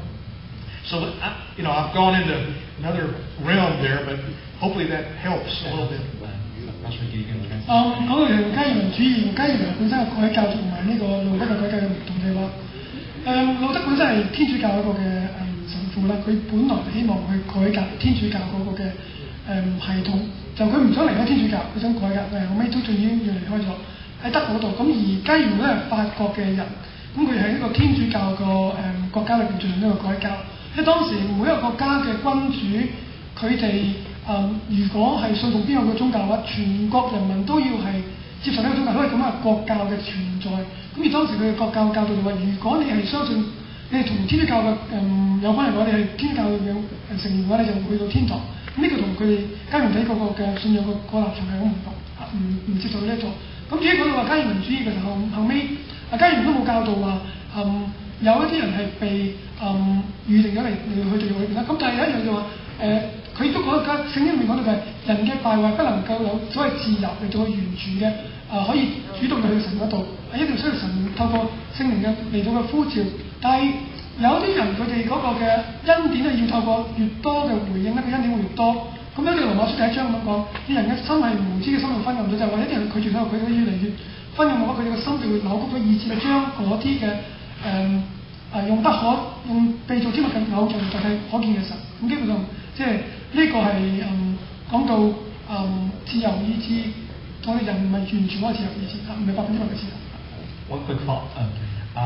So, I, you know, I've gone into another realm there, but hopefully that helps a little bit. 啊，講到加爾文主義，加爾文本身嘅改教同埋呢個路德嘅改教嘅唔同嘅話，誒路德本身係天主教一個嘅誒神父啦，佢本來希望去改革天主教嗰個嘅誒系統，就佢唔想離開天主教，佢想改革，誒後尾都仲已經要離開咗喺德國度。咁而加爾文咧係法國嘅人，咁佢喺一個天主教個誒國家裏邊進行呢個改教。因為當時每一個國家嘅君主，佢哋誒如果係信奉邊個嘅宗教嘅話，全國人民都要係接受呢個宗教，所以咁係國教嘅存在。咁而當時佢嘅國教教導就話，如果你係相信你係同天主教嘅誒、嗯、有關係嘅話，你係天主教嘅誒成員嘅話，你就會去到天堂。咁呢個同佢哋加爾文體嗰個嘅信仰個個立場係好唔同，唔唔接受呢一種。咁至於講到話加爾文主義嘅時候，後尾啊加爾文都冇教導話嗯。有一啲人係被嗯預定咗嚟嚟去地獄裏邊啦，咁但係有一樣就話誒，佢、呃、都講得聖經裏面講到就係人嘅敗壞不能夠有所謂自由嚟到去完全嘅啊、呃，可以主動去神嗰度，係一定需要神透過聖靈嘅嚟到嘅呼召。但係有啲人佢哋嗰個嘅恩典咧，要透過越多嘅回應咧，個恩典會越多。咁樣嘅羅馬書第一章咁講，啲人嘅心係無知嘅心度昏暗咗，就係話一啲人拒絕咗佢，佢越嚟越昏暗嘅話，佢哋嘅心就會扭曲咗意志，將嗰啲嘅。誒啊用不可用被造之物嘅偶像就係可見嘅神，咁基本上即係呢個係嗯講到嗯自由意志，我哋人唔係完全嗰個自由意志，唔係百分之百嘅自由。 One quick thought. Uh,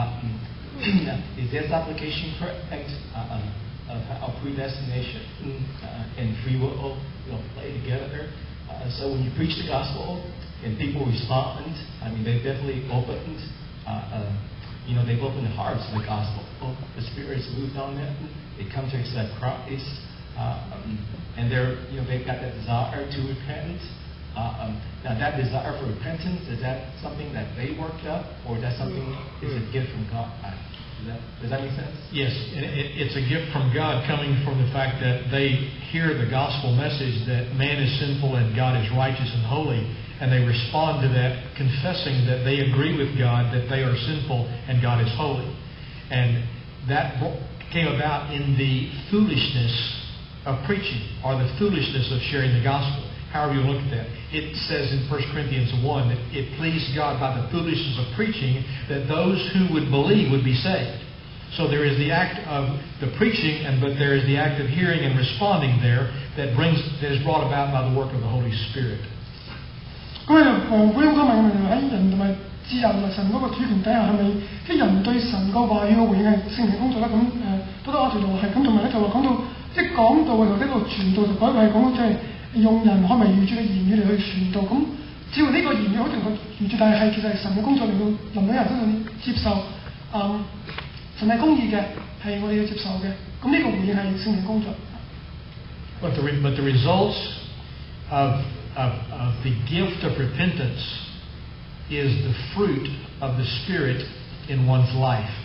uh, is this application correct uh, uh, of predestination uh, and free will you know, play together? Uh, so when you preach the gospel and people respond, I mean they definitely opened. Uh, uh, You know, they've opened their hearts to the gospel. The Spirit's moved on them. They come to accept Christ, uh, um, and they're, you know, they've got that desire to repent. Uh, um, now, uh, that desire for repentance, is that something that they worked up, or is that something is a gift from God? Uh, Does that, does that make sense? Yes, it, it, it's a gift from God coming from the fact that they hear the gospel message that man is sinful and God is righteous and holy, and they respond to that confessing that they agree with God that they are sinful and God is holy. And that came about in the foolishness of preaching, or the foolishness of sharing the gospel. However you look at that. It says in First Corinthians one that it pleased God by the foolishness of preaching that those who would believe would be saved. So there is the act of the preaching, and but there is the act of hearing and responding there that brings that is brought about by the work of the Holy Spirit. 咁啊，誒，福音嗰問題喺人同埋自由同埋神嗰個主權底下，係咪啲人對神個話語嘅回應係聖靈工作咧？咁誒，不多我條路係咁，同埋咧就話講到即係講道嘅同呢個傳道就改為講到即係。用人可唔係預著嘅言語嚟去傳道，咁只要呢個言語好似個預著，但係係其實係神嘅工作令到臨到人身上接受，嗯，神係公義嘅，係我哋要接受嘅，咁呢個回應係聖靈工作。 But the but the results of of of the gift of repentance is the fruit of the Spirit in one's life.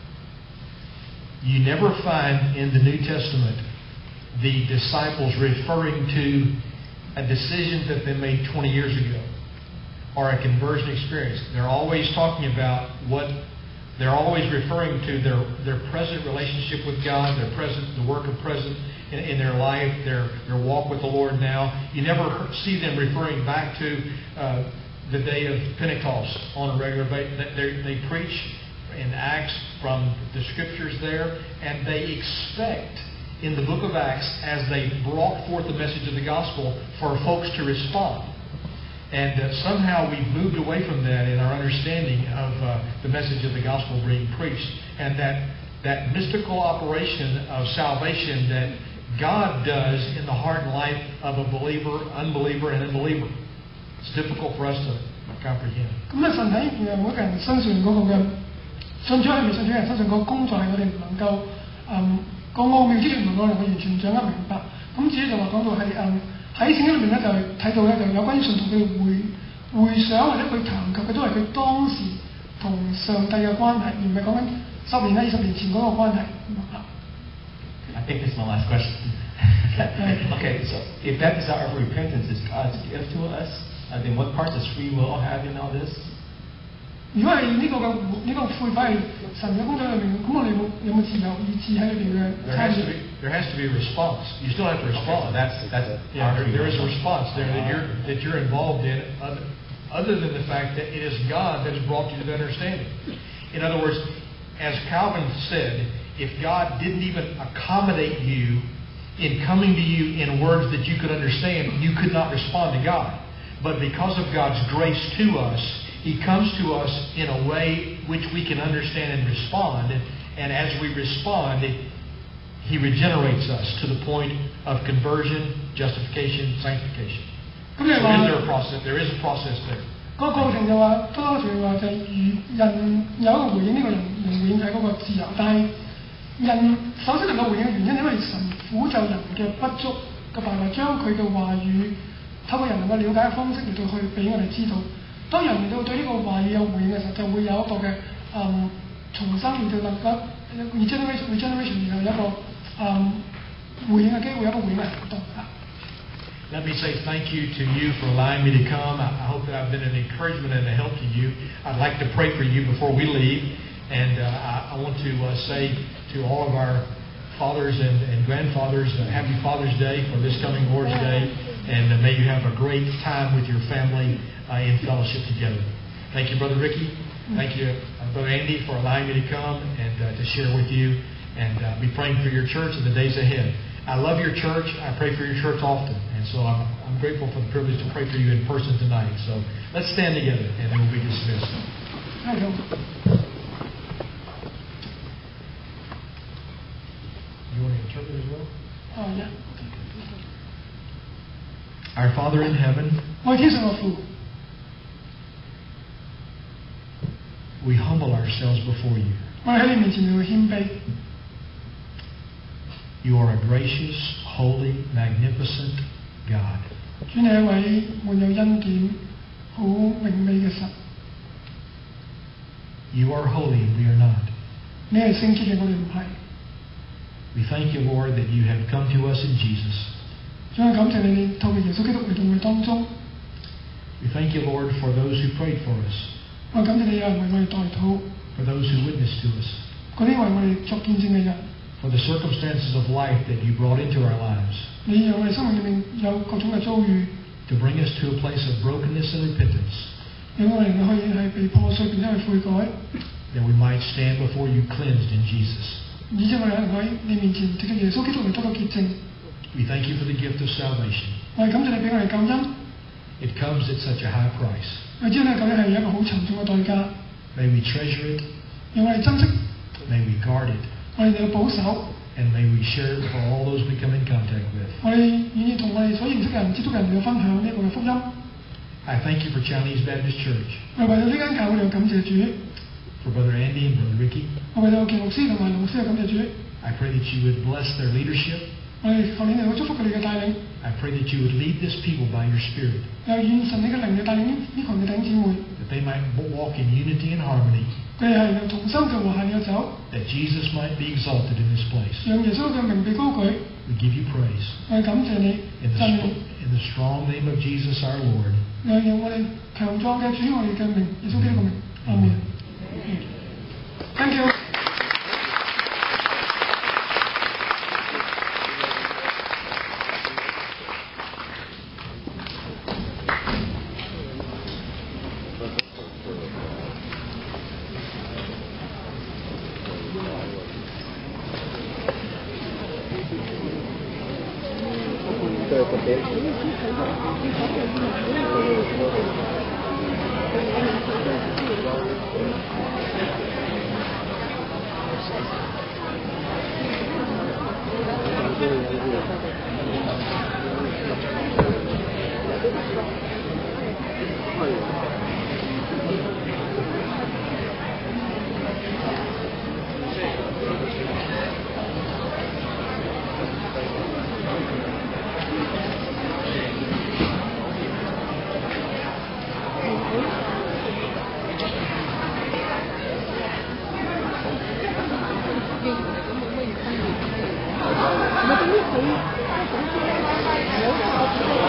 You never find in the New Testament the disciples referring to a decision that they made twenty years ago or a conversion experience. They're always talking about what they're always referring to their, their present relationship with God, their present, the work of present in, in their life, their, their walk with the Lord now. You never see them referring back to uh, the day of Pentecost on a regular basis. They, they preach in Acts from the scriptures there, and they expect in the book of Acts, as they brought forth the message of the gospel, for folks to respond. And uh, somehow we've moved away from that in our understanding of uh, the message of the gospel being preached. And that, that mystical operation of salvation that God does in the heart and life of a believer, unbeliever, and unbeliever. It's difficult for us to comprehend. 咁啊，神喺誒每個人身上嗰個嘅信主喺未信主人身上個工作係我哋唔能夠嗯。個奧妙之處唔能夠能夠完全掌握明白，咁至於就話講到係誒喺聖經裏面咧就係睇到咧就有關於信徒嘅回回想或者佢談及嘅都係佢當時同上帝嘅關係，而唔係講緊十年啦、二十年前嗰個關係。 I think this is my last question. Okay, so if that desire for repentance is God's gift to us, uh, then what part does free will have in all this? 如果係呢個嘅呢個悔改係神嘅工作裏面，咁我哋有冇有冇自由意志喺裏邊嘅參與 ？There has to be a response. You still have to respond. Okay, that's that's yeah. There, there is a response there that you're that you're involved in, other, other than the fact that it is God that has brought you to the understanding. In other words, as Calvin said, if God didn't even accommodate you in coming to you in words that you could understand, you could not respond to God. But because of God's grace to us, He comes to us in a way which we can understand and respond. And as we respond, He regenerates us to the point of conversion, justification, sanctification. So is there a process? There is a process there. 個過程就話，多多時話就係人有一個回應，呢個人回應係嗰個自由，但係人首先能夠回應嘅原因，因為神苦就人嘅不足嘅範圍，將佢嘅話語透過人能夠了解嘅方式嚟到去俾我哋知道。當人嚟到對呢個話語有回應嘅時候，就會有一個嘅嗯重生，而就能夠 regeneration regeneration 然後有一個嗯回應嘅機會，有一個回應嘅行動啊。 Let me say thank you to you for allowing me to come. I hope that I've been an encouragement and a help to you. I'd like to pray for you before we leave, and uh, I, I want to uh, say to all of our fathers and, and grandfathers, uh, Happy Father's Day for this coming Lord's Day, and uh, may you have a great time with your family uh, in fellowship together. Thank you, Brother Ricky. Thank you, uh, Brother Andy, for allowing me to come and uh, to share with you and uh, be praying for your church in the days ahead. I love your church. I pray for your church often, and so I'm, I'm grateful for the privilege to pray for you in person tonight. So let's stand together, and then we'll be dismissed. You want to interpret as well? Oh, yeah. Our Father in heaven, we humble ourselves before you. You are a gracious, holy, magnificent God. 好榮美嘅神。 You are holy, and we are not. 你係聖潔嘅，我哋唔係。 We thank you, Lord, that you have come to us in Jesus. 主啊，感謝你透過耶穌基督嚟到我哋當中。 We thank you, Lord, for those who prayed for us, 我感謝你有人為我哋代禱， for those who witnessed to us, 嗰啲為我哋作見證嘅人。 for the circumstances of life that you brought into our lives, 你讓我哋生命裏面有各種嘅遭遇， to bring us to a place of brokenness and repentance, 讓我哋可以係被破碎變咗去悔改， that we might stand before you cleansed in Jesus. 以致我哋喺你面前藉着耶穌基督嚟得個潔淨。 We thank you for the gift of salvation. 我哋感謝你俾我哋救恩， It comes at such a high price. 我知道呢個救恩係一個好沉重嘅代價， May we treasure it, 讓我哋珍惜， may we guard it, 我哋要保守， and may we share it with all those we come in contact with. 我哋願意同我哋所認識嘅人、接觸嘅人嚟到分享呢個嘅福音。 I thank you for Chinese Baptist Church, 我哋為到呢間教會嚟感謝主， for Brother Andy and Brother Ricky. 我為到健牧師同埋龍師嚟感謝主。 I pray that you would bless their leadership. 我哋求你嚟到祝福佢哋嘅帶領， I pray that you would lead this people by your Spirit, 又願神你嘅靈嚟帶領呢呢群嘅弟兄姊妹， that they might walk in unity and harmony, 佢哋係用同心嘅和諧嘅走， that Jesus might be exalted in this place. 讓耶穌嘅名被高舉。 We give you praise. 我哋感謝你， In the, 讚美 in the strong name of Jesus our Lord. 你，又讓我哋強壯嘅主我哋嘅名，耶穌基督嘅名，阿門。Thank you。 唔係點解佢即係總之咧，有